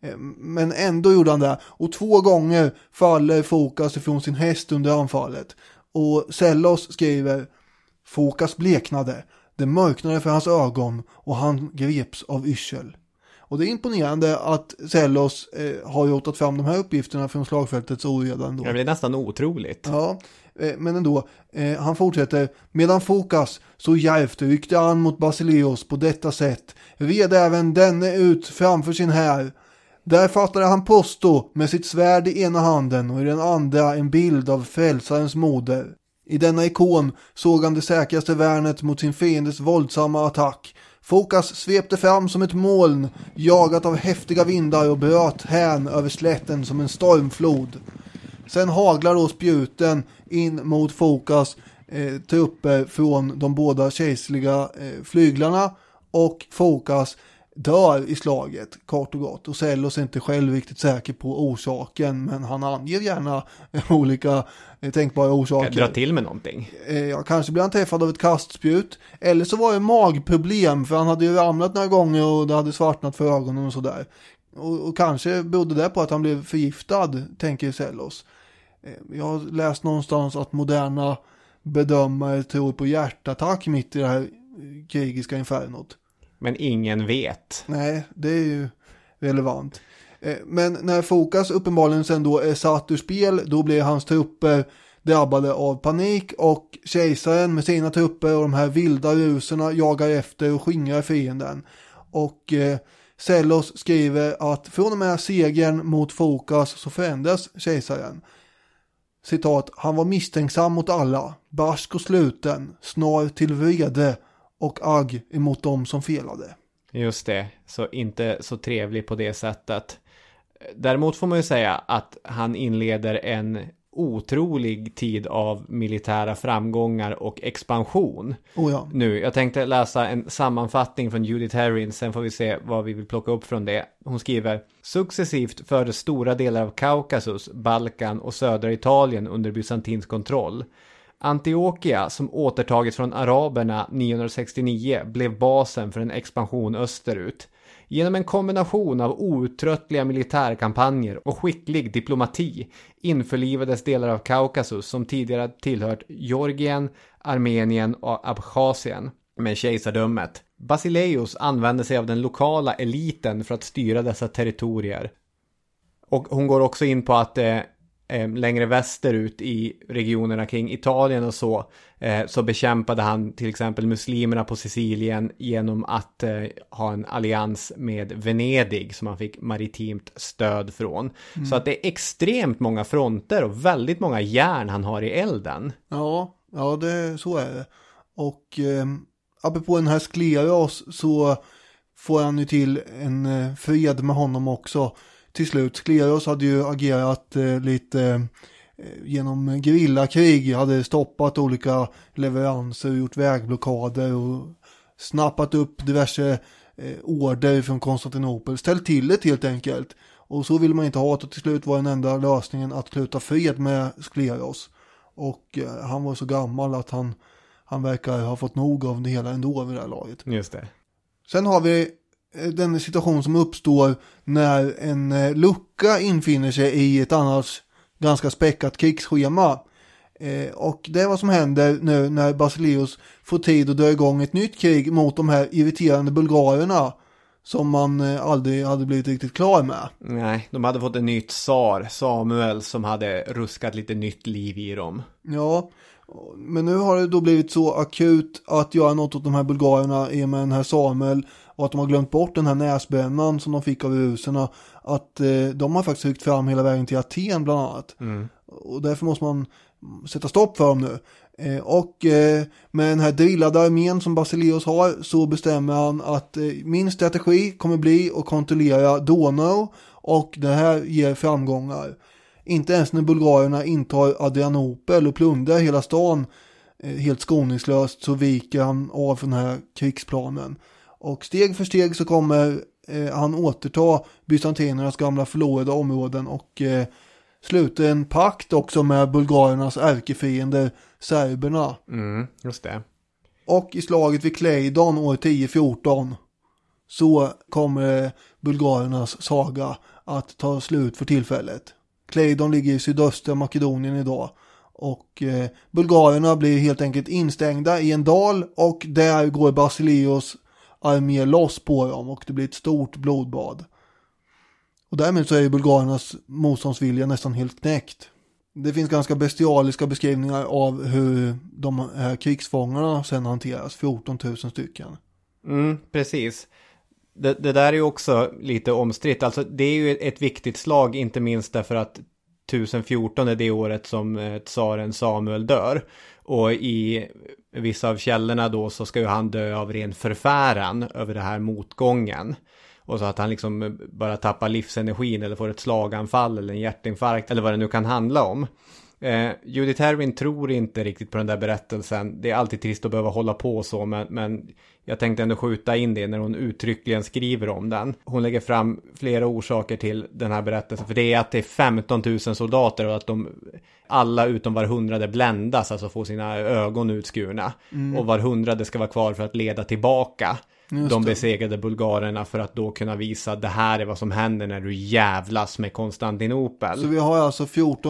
Men ändå gjorde han det. Och 2 gånger faller Fokas ifrån sin häst under anfallet. Och Sellos skriver: Fokas bleknade. Det mörknade för hans ögon och han greps av yrsel. Och det är imponerande att Sellos har rotat fram de här uppgifterna från slagfältets oreda ändå. Det blir nästan otroligt. Ja, men ändå. Han fortsätter: medan Fokas så djärvt ryckte an mot Basileus på detta sätt, red även denne ut framför sin här. Där fattade han posto med sitt svärd i ena handen och i den andra en bild av frälsarens moder. I denna ikon såg han det säkraste värnet mot sin fiendes våldsamma attack. Fokas svepte fram som ett moln, jagat av häftiga vindar, och bröt hän över slätten som en stormflod. Sen haglar då spjuten in mot Fokas trupper från de båda kejserliga flyglarna, och Fokas dör i slaget, kort och gott. Och Sellos är inte själv riktigt säker på orsaken, men han anger gärna olika tänkbara orsaker. Kan dra till med någonting. Ja, kanske blir han träffad av ett kastspjut, eller så var det magproblem, för han hade ju ramlat några gånger och det hade svartnat för ögonen och sådär. Och kanske berodde det på att han blev förgiftad, tänker Sellos. Jag har läst någonstans att moderna bedömare tror på hjärtattack mitt i det här krigiska infernot. Men ingen vet. Nej, det är ju relevant. Men när Fokas uppenbarligen sen då är satt ur spel, då blir hans trupper drabbade av panik, och kejsaren med sina trupper och de här vilda ruserna jagar efter och skingrar fienden. Och Sellos skriver att från och med segern mot Fokas så förändras kejsaren. Citat: han var misstänksam mot alla, barsk och sluten, snar till vrede och agg emot dem som felade. Just det, så inte så trevlig på det sättet. Däremot får man ju säga att han inleder en otrolig tid av militära framgångar och expansion. Oh ja. Nu, jag tänkte läsa en sammanfattning från Judith Herrin, sen får vi se vad vi vill plocka upp från det. Hon skriver: successivt fördes stora delar av Kaukasus, Balkan och södra Italien under bysantinsk kontroll. Antiochia, som återtagits från araberna 969, blev basen för en expansion österut. Genom en kombination av outtröttliga militärkampanjer och skicklig diplomati införlivades delar av Kaukasus som tidigare tillhört Georgien, Armenien och Abchasien med kejsardömet. Basileus använde sig av den lokala eliten för att styra dessa territorier. Och hon går också in på att längre västerut i regionerna kring Italien och så bekämpade han till exempel muslimerna på Sicilien genom att ha en allians med Venedig som han fick maritimt stöd från. Så att det är extremt många fronter och väldigt många järn han har i elden. Ja, så är det. Och apropå den här Skleros så får han ju till en fred med honom också. Till slut, Skleros hade ju agerat lite genom gerillakrig, hade stoppat olika leveranser, gjort vägblockader och snappat upp diverse order från Konstantinopel, ställt till det helt enkelt. Och så ville man inte ha det, och till slut var den enda lösningen att sluta fred med Skleros. Och han var så gammal att han verkar ha fått nog av det hela ändå vid det här laget. Just det. Sen har vi den situation som uppstår när en lucka infinner sig i ett annars ganska späckat krigsschema. Och det är vad som händer nu när Basileus får tid att dra igång ett nytt krig mot de här irriterande bulgarerna som man aldrig hade blivit riktigt klar med. Nej, de hade fått en nytt tsar, Samuel, som hade ruskat lite nytt liv i dem. Ja, men nu har det då blivit så akut att göra något åt de här bulgarerna i och med den här Samuel, och att de har glömt bort den här näsbrännan som de fick av ryserna, att de har faktiskt ryckt fram hela vägen till Aten bland annat. Och därför måste man sätta stopp för dem nu. Och med den här drillade armén som Basileus har, så bestämmer han att min strategi kommer bli att kontrollera Donau, och det här ger framgångar. Inte ens när bulgarerna intar Adrianopel och plundrar hela stan helt skoningslöst, så viker han av den här krigsplanen. Och steg för steg så kommer han återta bysantinernas gamla förlorade områden och sluta en pakt också med bulgarernas ärkefiender, serberna. Just det. Och i slaget vid Kleidon år 1014 så kommer bulgarernas saga att ta slut för tillfället. Kleidon ligger i sydöstra Makedonien idag, och bulgarerna blir helt enkelt instängda i en dal, och där går Basileus armé loss på dem och det blir ett stort blodbad. Och därmed så är bulgarernas motståndsvilja nästan helt knäckt. Det finns ganska bestialiska beskrivningar av hur de här krigsfångarna sedan hanteras, 14 000 stycken. Precis. Det där är ju också lite omstritt. Alltså det är ju ett viktigt slag, inte minst därför att 1014 är det året som tsaren Samuel dör. Och i vissa av källorna då så ska ju han dö av ren förfäran över det här motgången. Och så att han liksom bara tappar livsenergin eller får ett slaganfall eller en hjärtinfarkt eller vad det nu kan handla om. Judith Hervin tror inte riktigt på den där berättelsen. Det är alltid trist att behöva hålla på så, men jag tänkte ändå skjuta in det när hon uttryckligen skriver om den. Hon lägger fram flera orsaker till den här berättelsen. För det är att det är 15 000 soldater och att de alla utom var 100 bländas, alltså får sina ögon utskurna. Och var 100 ska vara kvar för att leda tillbaka de besegrade bulgarerna, för att då kunna visa att det här är vad som händer när du jävlas med Konstantinopel. Så vi har alltså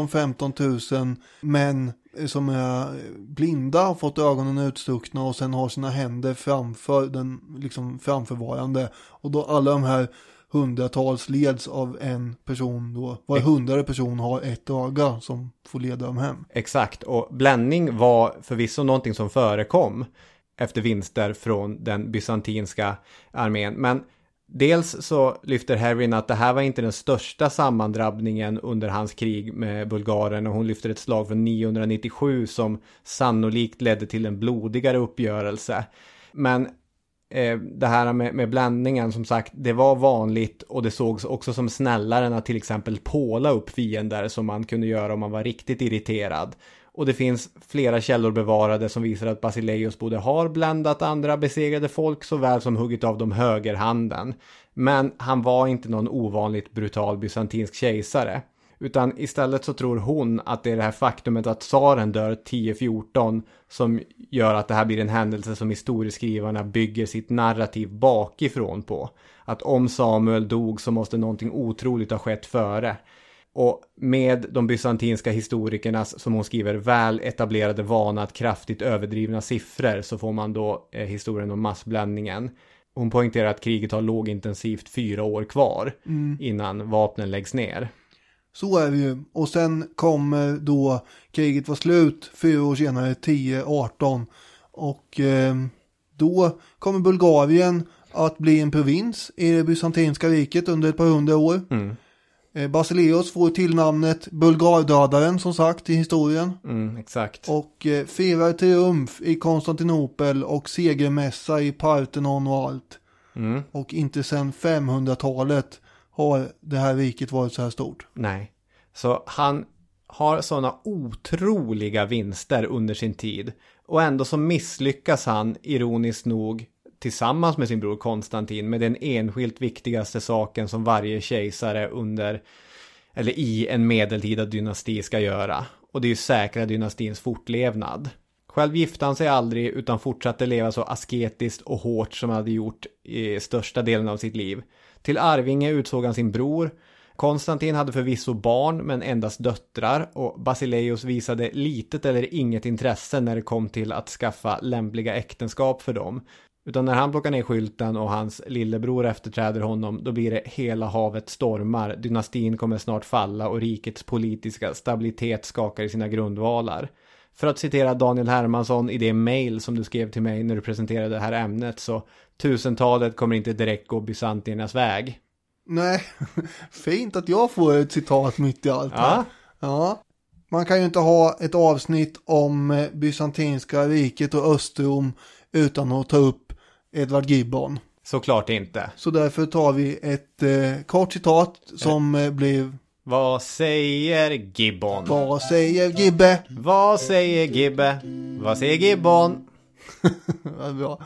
14-15 000 män som är blinda och fått ögonen utstuckna och sen har sina händer framför den liksom framförvarande, och då alla de här hundratals leds av en person då. Var 100 person har ett öga som får leda dem hem. Exakt, och bländning var förvisso någonting som förekom efter vinster från den bysantinska armén. Men dels så lyfter Hervin att det här var inte den största sammandrabbningen under hans krig med Bulgarien, och hon lyfter ett slag från 997 som sannolikt ledde till en blodigare uppgörelse. Men det här med bländningen, som sagt, det var vanligt, och det sågs också som snällare än att till exempel påla upp fiender som man kunde göra om man var riktigt irriterad. Och det finns flera källor bevarade som visar att Basileus både har bländat andra besegrade folk såväl som huggit av dem högerhanden. Men han var inte någon ovanligt brutal bysantinsk kejsare. Utan istället så tror hon att det är det här faktumet att tsaren dör 1014 som gör att det här blir en händelse som historieskrivarna bygger sitt narrativ bakifrån på. Att om Samuel dog så måste någonting otroligt ha skett före. Och med de bysantinska historikernas, som hon skriver, väl etablerade vana att kraftigt överdrivna siffror, så får man då historien om massbländningen. Hon poängterar att kriget har lågintensivt 4 år kvar innan vapnen läggs ner. Så är det ju. Och sen kommer då kriget var slut 4 år senare, 1018. Och då kommer Bulgarien att bli en provins i det bysantinska riket under ett par 100 år. Basileus får tillnamnet Bulgardödaren, som sagt, i historien. Exakt. Och firar triumf i Konstantinopel och segermässa i Parthenon och allt. Och inte sedan 500-talet har det här riket varit så här stort. Nej. Så han har sådana otroliga vinster under sin tid. Och ändå så misslyckas han, ironiskt nog, tillsammans med sin bror Konstantin med den enskilt viktigaste saken som varje kejsare under eller i en medeltida dynasti ska göra. Och det är ju säkra dynastins fortlevnad. Själv gifte han sig aldrig utan fortsatte leva så asketiskt och hårt som han hade gjort i största delen av sitt liv. Till arvinge utsåg han sin bror. Konstantin hade förvisso barn men endast döttrar, och Basileus visade litet eller inget intresse när det kom till att skaffa lämpliga äktenskap för dem. Utan när han plockar ner skylten och hans lillebror efterträder honom, då blir det hela havet stormar. Dynastin kommer snart falla och rikets politiska stabilitet skakar i sina grundvalar. För att citera Daniel Hermansson i det mail som du skrev till mig när du presenterade det här ämnet, så 1000-talet kommer inte direkt gå byzantiernas väg. Nej, fint att jag får ett citat mitt i allt här. Ja. Man kan ju inte ha ett avsnitt om bysantinska riket och Östrom utan att ta upp Edward Gibbon. Såklart inte. Så därför tar vi ett kort citat som blev... Vad säger Gibbon? Vad säger Gibbe? Vad säger Gibbe? Vad säger Gibbon? Bra.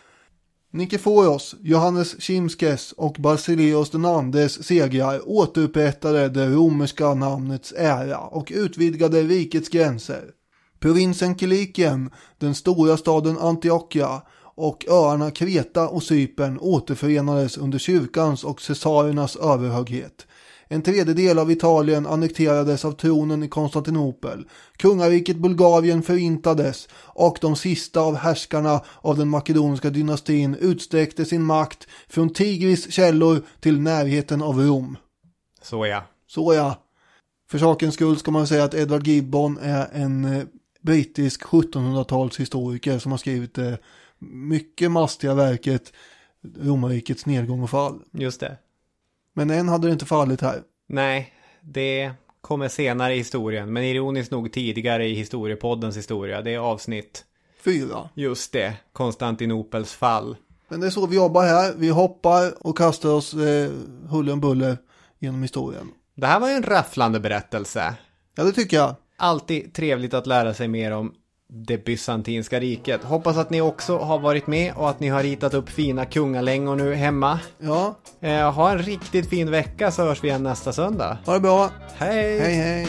Nikeforos, Johannes Chimskes och Basileos den Andes segrar återupprättade det romerska namnets ära och utvidgade rikets gränser. Provinsen Kilikien, den stora staden Antiochia och öarna Kreta och Cypern återförenades under kyrkans och cesarernas överhöghet. En tredjedel av Italien annekterades av tronen i Konstantinopel. Kungariket Bulgarien förintades och de sista av härskarna av den makedoniska dynastin utsträckte sin makt från Tigris källor till närheten av Rom. Så ja. För sakens skull ska man säga att Edward Gibbon är en brittisk 1700-talshistoriker som har skrivit det mycket mastiga verket Romarrikets nedgång och fall. Just det. Men än hade det inte fallit här. Nej, det kommer senare i historien. Men ironiskt nog tidigare i historiepoddens historia. Det är avsnitt 4. Just det, Konstantinopels fall. Men det är så vi jobbar här. Vi hoppar och kastar oss huller om buller genom historien. Det här var ju en rafflande berättelse. Ja, det tycker jag. Alltid trevligt att lära sig mer om det bysantinska riket. Hoppas att ni också har varit med och att ni har ritat upp fina kungalängor nu hemma. Ja. Ha en riktigt fin vecka, så hörs vi igen nästa söndag. Ha det bra. Hej. Hej, hej.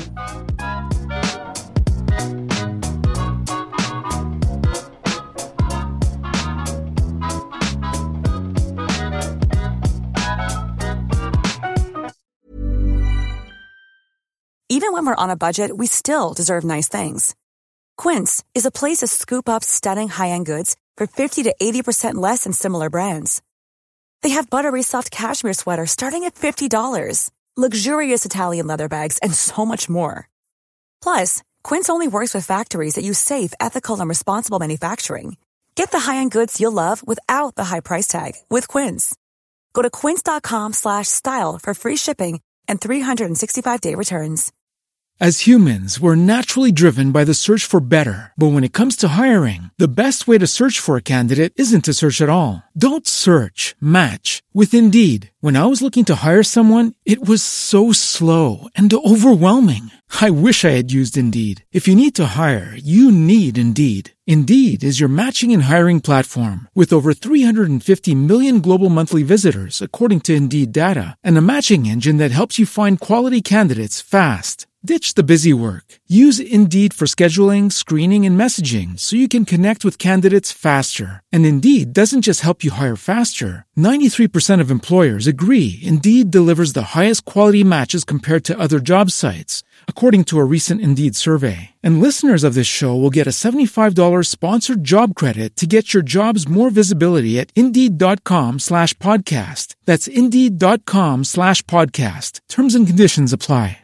Even when we're on a budget, we still deserve nice things. Quince is a place to scoop up stunning high-end goods for 50 to 80% less than similar brands. They have buttery soft cashmere sweaters starting at $50, luxurious Italian leather bags, and so much more. Plus, Quince only works with factories that use safe, ethical, and responsible manufacturing. Get the high-end goods you'll love without the high price tag with Quince. Go to quince.com/style for free shipping and 365-day returns. As humans, we're naturally driven by the search for better. But when it comes to hiring, the best way to search for a candidate isn't to search at all. Don't search, match with Indeed. When I was looking to hire someone, it was so slow and overwhelming. I wish I had used Indeed. If you need to hire, you need Indeed. Indeed is your matching and hiring platform with over 350 million global monthly visitors, according to Indeed data, and a matching engine that helps you find quality candidates fast. Ditch the busy work. Use Indeed for scheduling, screening, and messaging so you can connect with candidates faster. And Indeed doesn't just help you hire faster. 93% of employers agree Indeed delivers the highest quality matches compared to other job sites, according to a recent Indeed survey. And listeners of this show will get a $75 sponsored job credit to get your jobs more visibility at Indeed.com/podcast. That's Indeed.com/podcast. Terms and conditions apply.